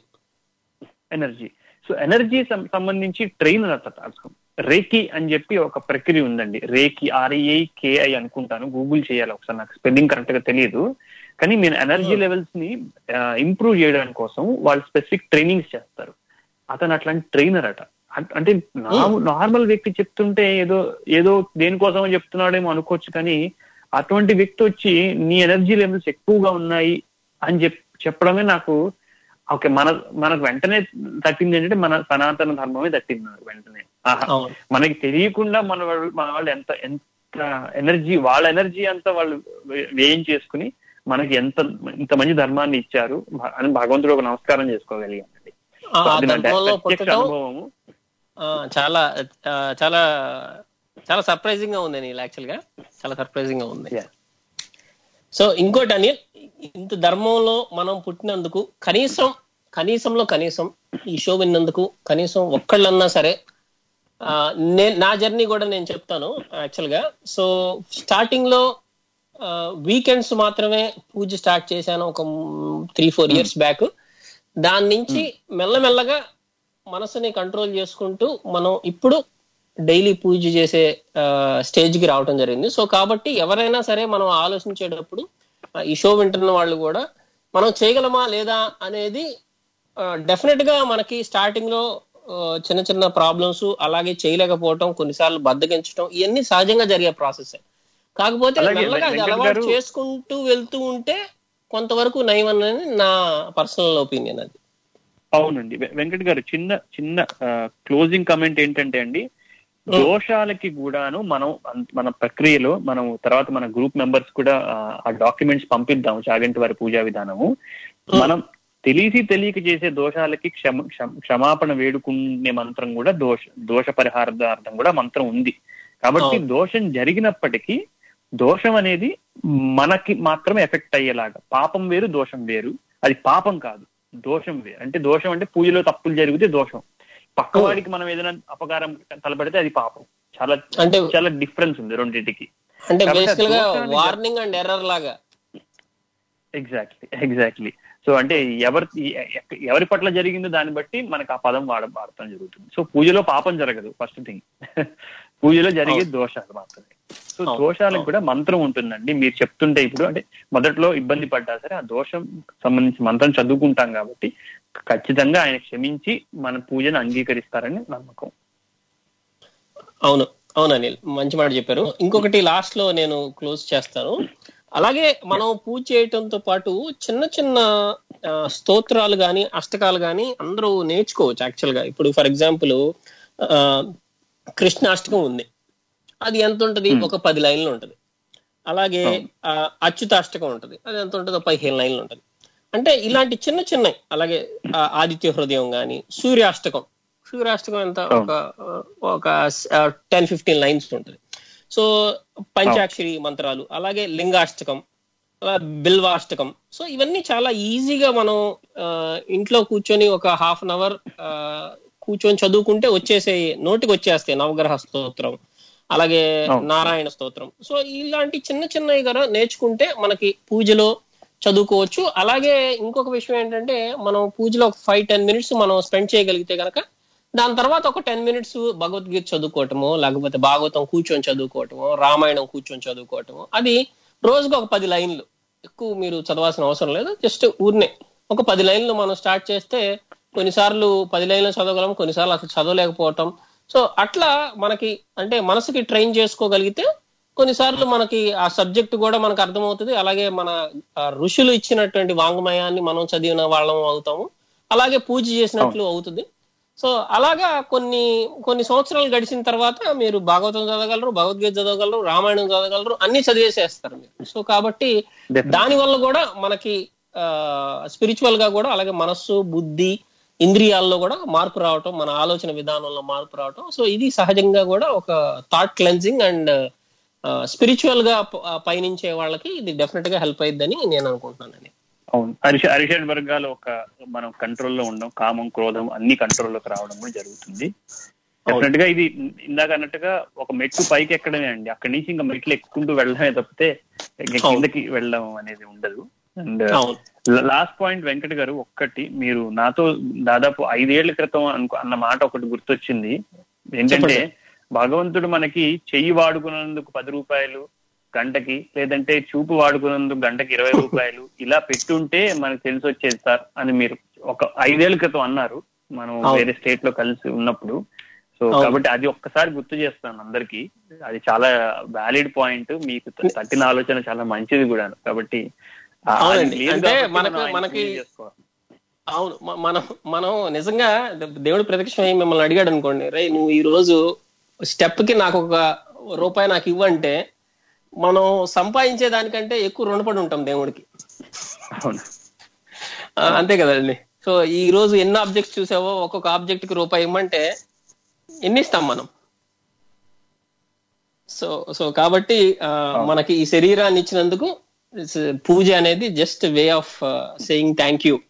ఎనర్జీ. సో ఎనర్జీ సంబంధించి ట్రైనర్ అతను రేకి అని చెప్పి ఒక ప్రక్రియ ఉందండి. రేకి, REIKI అనుకుంటాను, గూగుల్ చేయాలి ఒకసారి, నాకు స్పెల్లింగ్ కరెక్ట్ గా తెలియదు. కానీ మీరు ఎనర్జీ లెవెల్స్ ని ఇంప్రూవ్ చేయడానికి కోసం వాళ్ళు స్పెసిఫిక్ ట్రైనింగ్స్ చేస్తారు. అతను అట్లాంటి ట్రైనర్ అట. అంటే నార్మల్ వ్యక్తి చెప్తుంటే ఏదో దేనికోసమో చెప్తున్నాడేమో అనుకోవచ్చు, కానీ అటువంటి వ్యక్తి వచ్చి నీ ఎనర్జీ లెవెల్స్ ఎక్కువగా ఉన్నాయి అని చెప్పడమే నాకు ఓకే, మనకు వెంటనే తట్టింది ఏంటంటే మన సనాతన ధర్మమే తట్టింది నాకు వెంటనే. మనకి తెలియకుండా మన వాళ్ళు ఎంత ఎనర్జీ, వాళ్ళ ఎనర్జీ అంతా వాళ్ళు వ్యయం చేసుకుని మనకి ఇంత మంచి ధర్మాన్ని ఇచ్చారు అని భగవంతుడు ఒక నమస్కారం చేసుకోగలిగానండి. అనుభవము చాలా చాలా చాలా సర్ప్రైజింగ్ గా ఉంది అనిల్, యాక్చువల్ గా చాలా సర్ప్రైజింగ్ గా ఉంది. సో ఇంకోటి అనిల్, ఇంత ధర్మంలో మనం పుట్టినందుకు కనీసం ఈ షో విన్నందుకు కనీసం ఒక్కళ్ళన్నా సరే, నా జర్నీ కూడా నేను చెప్తాను యాక్చువల్ గా. సో స్టార్టింగ్ లో వీకెండ్స్ మాత్రమే పూజ స్టార్ట్ చేశాను ఒక 3-4 years బ్యాక్. దాని నుంచి మెల్లమెల్లగా మనసుని కంట్రోల్ చేసుకుంటూ మనం ఇప్పుడు డైలీ పూజ చేసే స్టేజ్ కి రావడం జరిగింది. సో కాబట్టి ఎవరైనా సరే మనం ఆలోచించేటప్పుడు ఈ షో వింటున్న వాళ్ళు కూడా మనం చేయగలమా లేదా అనేది డెఫినెట్ గా మనకి స్టార్టింగ్ లో చిన్న చిన్న ప్రాబ్లమ్స్, అలాగే చేయలేకపోవటం, కొన్నిసార్లు బద్దగించడం, ఇవన్నీ సహజంగా జరిగే ప్రాసెస్. కాకపోతే మెల్లగా అది అలవాటు చేసుకుంటూ వెళ్తూ ఉంటే కొంతవరకు నయం అనేది నా పర్సనల్ ఒపీనియన్. అది అవునండి. వెంకట్ గారు, చిన్న క్లోజింగ్ కమెంట్ ఏంటంటే అండి, దోషాలకి కూడాను మన ప్రక్రియలో మనం తర్వాత మన గ్రూప్ మెంబర్స్ కూడా ఆ డాక్యుమెంట్స్ పంపిద్దాం, చాగంటి వారి పూజా విధానము. మనం తెలియక చేసే దోషాలకి క్షమాపణ వేడుకునే మంత్రం కూడా దోష పరిహారార్థం కూడా మంత్రం ఉంది. కాబట్టి దోషం జరిగినప్పటికీ దోషం అనేది మనకి మాత్రమే ఎఫెక్ట్ అయ్యేలాగా, పాపం వేరు దోషం వేరు, అది పాపం కాదు, దోషం వేరు. అంటే దోషం అంటే పూజలో తప్పులు జరిగితే దోషం, పక్కవాడికి మనం ఏదైనా అపకారం తలపెడితే అది పాపం. చాలా డిఫరెన్స్ ఉంది రెండింటికి. అంటే వార్నింగ్ అండ్ ఎర్రర్ లాగా. ఎగ్జాక్ట్లీ. సో అంటే ఎవరి పట్ల జరిగిందో దాన్ని బట్టి మనకు ఆ పదం వాడటం జరుగుతుంది. సో పూజలో పాపం జరగదు, ఫస్ట్ థింగ్. పూజలో జరిగే దోషాలు మాత్రమే. సో దోషాలకు కూడా మంత్రం ఉంటుందండి. మీరు చెప్తుంటే ఇప్పుడు అంటే మొదట్లో ఇబ్బంది పడ్డా సరే ఆ దోషం సంబంధించి మంత్రం చదువుకుంటాం కాబట్టి ఖచ్చితంగా ఆయన క్షమించి మన పూజను అంగీకరిస్తారని నమ్మకం. అవును అనిల్, మంచి మాట చెప్పారు. ఇంకొకటి లాస్ట్ లో నేను క్లోజ్ చేస్తాను. అలాగే మనం పూజ చేయటంతో పాటు చిన్న చిన్న స్తోత్రాలు గాని అష్టకాలు గాని అందరూ నేర్చుకోవచ్చు యాక్చువల్ గా. ఇప్పుడు ఫర్ ఎగ్జాంపుల్ కృష్ణాష్టకం ఉంది, అది ఎంత ఉంటది, ఒక 10 లైన్లు ఉంటది. అలాగే అచ్యుతాష్టకం ఉంటది, అది ఎంత ఉంటది, 15 లైన్లు ఉంటది. అంటే ఇలాంటి చిన్నవి. అలాగే ఆదిత్య హృదయం గాని, సూర్యాష్టకం ఎంత ఒక 10-15 లైన్స్ ఉంటది. సో పంచాక్షరి మంత్రాలు, అలాగే లింగాష్టకం, అలా బిల్వాష్టకం. సో ఇవన్నీ చాలా ఈజీగా మనం ఇంట్లో కూర్చొని ఒక 1/2 hour కూర్చొని చదువుకుంటే నోటికి వచ్చేస్తాయి. నవగ్రహ స్తోత్రం, అలాగే నారాయణ స్తోత్రం. సో ఇలాంటి చిన్నవి కదా నేర్చుకుంటే మనకి పూజలో చదువుకోవచ్చు. అలాగే ఇంకొక విషయం ఏంటంటే, మనం పూజలో ఒక 5-10 minutes మనం స్పెండ్ చేయగలిగితే కనుక దాని తర్వాత ఒక 10 minutes భగవద్గీత చదువుకోవటము, లేకపోతే భాగవతం కూర్చొని చదువుకోవటము, రామాయణం కూర్చొని చదువుకోవటము. అది రోజుకు ఒక 10 లైన్లు, ఎక్కువ మీరు చదవాల్సిన అవసరం లేదు. జస్ట్ ఊరినే ఒక 10 లైన్లు మనం స్టార్ట్ చేస్తే కొన్నిసార్లు 10 లైన్లు చదవగలం, కొన్నిసార్లు అసలు చదవలేకపోవటం. సో అట్లా మనకి అంటే మనసుకి ట్రైన్ చేసుకోగలిగితే కొన్నిసార్లు మనకి ఆ సబ్జెక్ట్ కూడా మనకు అర్థమవుతుంది, అలాగే మన ఋషులు ఇచ్చినటువంటి వాంగ్మయాన్ని మనం చదివిన వాళ్ళం అవుతాము, అలాగే పూజ చేసినట్లు అవుతుంది. సో అలాగా కొన్ని సంవత్సరాలు గడిచిన తర్వాత మీరు భాగవతం చదవగలరు, భగవద్గీత చదవగలరు, రామాయణం చదవగలరు, అన్ని చదివేసేస్తారు మీరు. సో కాబట్టి దాని వల్ల కూడా మనకి స్పిరిచువల్ గా కూడా, అలాగే మనస్సు, బుద్ధి, ఇంద్రియాల్లో కూడా మార్పు రావటం, మన ఆలోచన విధానంలో మార్పు రావటం. సో ఇది సహజంగా కూడా ఒక థాట్ క్లెన్జింగ్ అండ్ స్పిరిచువల్ గా పయనించే వాళ్ళకి ఇది డెఫినెట్ గా హెల్ప్ అయ్యిద్దని నేను అనుకుంటున్నానండి. అవును, అరిషడ్ వర్గాలు మనం కంట్రోల్లో ఉండడం, కామం, క్రోధం అన్ని కంట్రోల్లోకి రావడం కూడా జరుగుతుంది. డెఫినెట్ గా ఇది ఇందాక అన్నట్టుగా ఒక మెట్టు పైకి ఎక్కడమే అండి, అక్కడి నుంచి ఇంకా మెట్లు ఎక్కుంటూ వెళ్ళడమే తప్పితే కిందకి వెళ్ళడం అనేది ఉండదు. అండ్ లాస్ట్ పాయింట్ వెంకట్ గారు, ఒక్కటి మీరు నాతో దాదాపు 5 ఏళ్ల క్రితం అన్న మాట ఒకటి గుర్తొచ్చింది. ఏంటంటే భగవంతుడు మనకి చెయ్యి వాడుకున్నందుకు 10 రూపాయలు గంటకి, లేదంటే చూపు వాడుకున్నందుకు గంటకి 20 రూపాయలు ఇలా పెట్టుంటే మనకు తెలిసి వచ్చేది సార్ అని మీరు ఒక 5 ఏళ్ల క్రితం అన్నారు, మనం వేరే స్టేట్ లో కలిసి ఉన్నప్పుడు. సో కాబట్టి అది ఒక్కసారి గుర్తు చేస్తాను అందరికి, అది చాలా వ్యాలిడ్ పాయింట్, మీకు తట్టిన ఆలోచన చాలా మంచిది కూడా. కాబట్టి అంటే మనకి అవును, మనం నిజంగా దేవుడు ప్రత్యక్షమై మిమ్మల్ని అడిగాడు అనుకోండి, రే నువ్వు ఈ రోజు స్టెప్ కి నాకు ₹1 నాకు ఇవ్వంటే మనం సంపాదించే దానికంటే ఎక్కువ రుణపడి ఉంటాం దేవుడికి. అంతే కదండి. సో ఈ రోజు ఎన్ని ఆబ్జెక్ట్స్ చూసావో, ఒక్కొక్క ఆబ్జెక్ట్ కి ₹1 ఇవ్వమంటే ఎన్ని ఇస్తాం మనం? సో కాబట్టి మనకి ఈ శరీరాన్ని ఇచ్చినందుకు పూజ అనేది just way of saying thank you.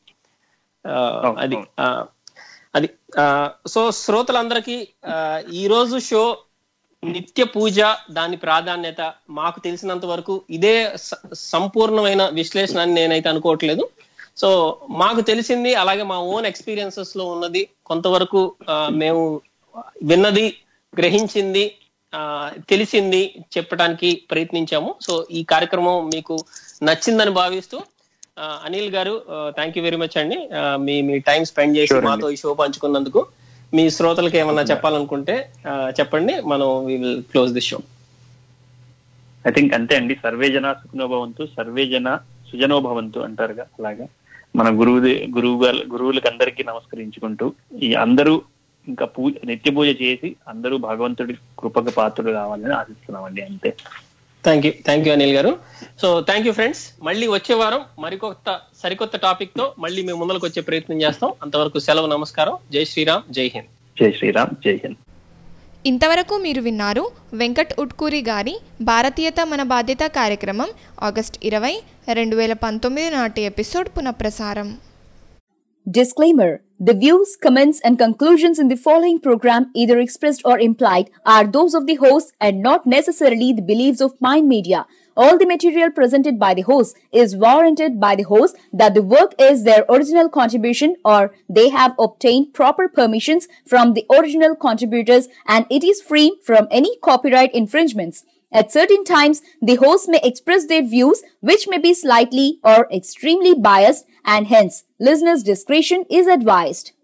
అది సో శ్రోతలందరికీ ఈ రోజు షో నిత్య పూజ, దాని ప్రాధాన్యత మాకు తెలిసినంత వరకు ఇదే సంపూర్ణమైన విశ్లేషణ అని నేనైతే అనుకోవట్లేదు. సో మాకు తెలిసింది, అలాగే మా ఓన్ ఎక్స్పీరియన్సెస్ లో ఉన్నది, కొంతవరకు మేము విన్నది, గ్రహించింది, తెలిసింది చెప్పడానికి ప్రయత్నించాము. సో ఈ కార్యక్రమం మీకు నచ్చిందని భావిస్తూ అనిల్ గారు థ్యాంక్ యూ వెరీ మచ్ అండి, మీ టైం స్పెండ్ చేసి మాతో ఈ షో పంచుకున్నందుకు. మీ శ్రోతలకు ఏమన్నా చెప్పాలనుకుంటే చెప్పండి, మనం we will close the show. I think అంతే అండి, సర్వే జన సుఖనోభవంతు, సర్వే జన సుజనోభవంతు అంటారుగా, అలాగా మన గురువులకు అందరికీ నమస్కరించుకుంటూ ఈ అందరూ ఇంకా నిత్య పూజ చేసి అందరూ భగవంతుడి కృపకు పాత్రులు కావాలని ఆశిస్తున్నామండి. అంతే. థ్యాంక్ యూ అనిల్ గారు. So thank you friends. మళ్ళీ వచ్చే వారం సరికొత్త టాపిక్ తో మళ్ళీ మేము ముందరకు వచ్చే ప్రయత్నం చేస్తాం. అంతవరకు సెలవు, నమస్కారం. జై శ్రీరామ్, జై హింద్. జై శ్రీరామ్, జై హింద్. ఇంతవరకు మీరు విన్నారు వెంకట్ ఉట్కూరి గారి భారతీయత మన బాధ్యత కార్యక్రమం ఆగస్ట్ 20, 2019 నాటి ఎపిసోడ్ పునఃప్రసారం. Disclaimer: the views, comments, and conclusions in the following program, either expressed or implied, are those of the host and not necessarily the beliefs of Mind Media. All the material presented by the host is warranted by the host that the work is their original contribution or they have obtained proper permissions from the original contributors and it is free from any copyright infringements. At certain times, the host may express their views which may be slightly or extremely biased and hence listeners' discretion is advised.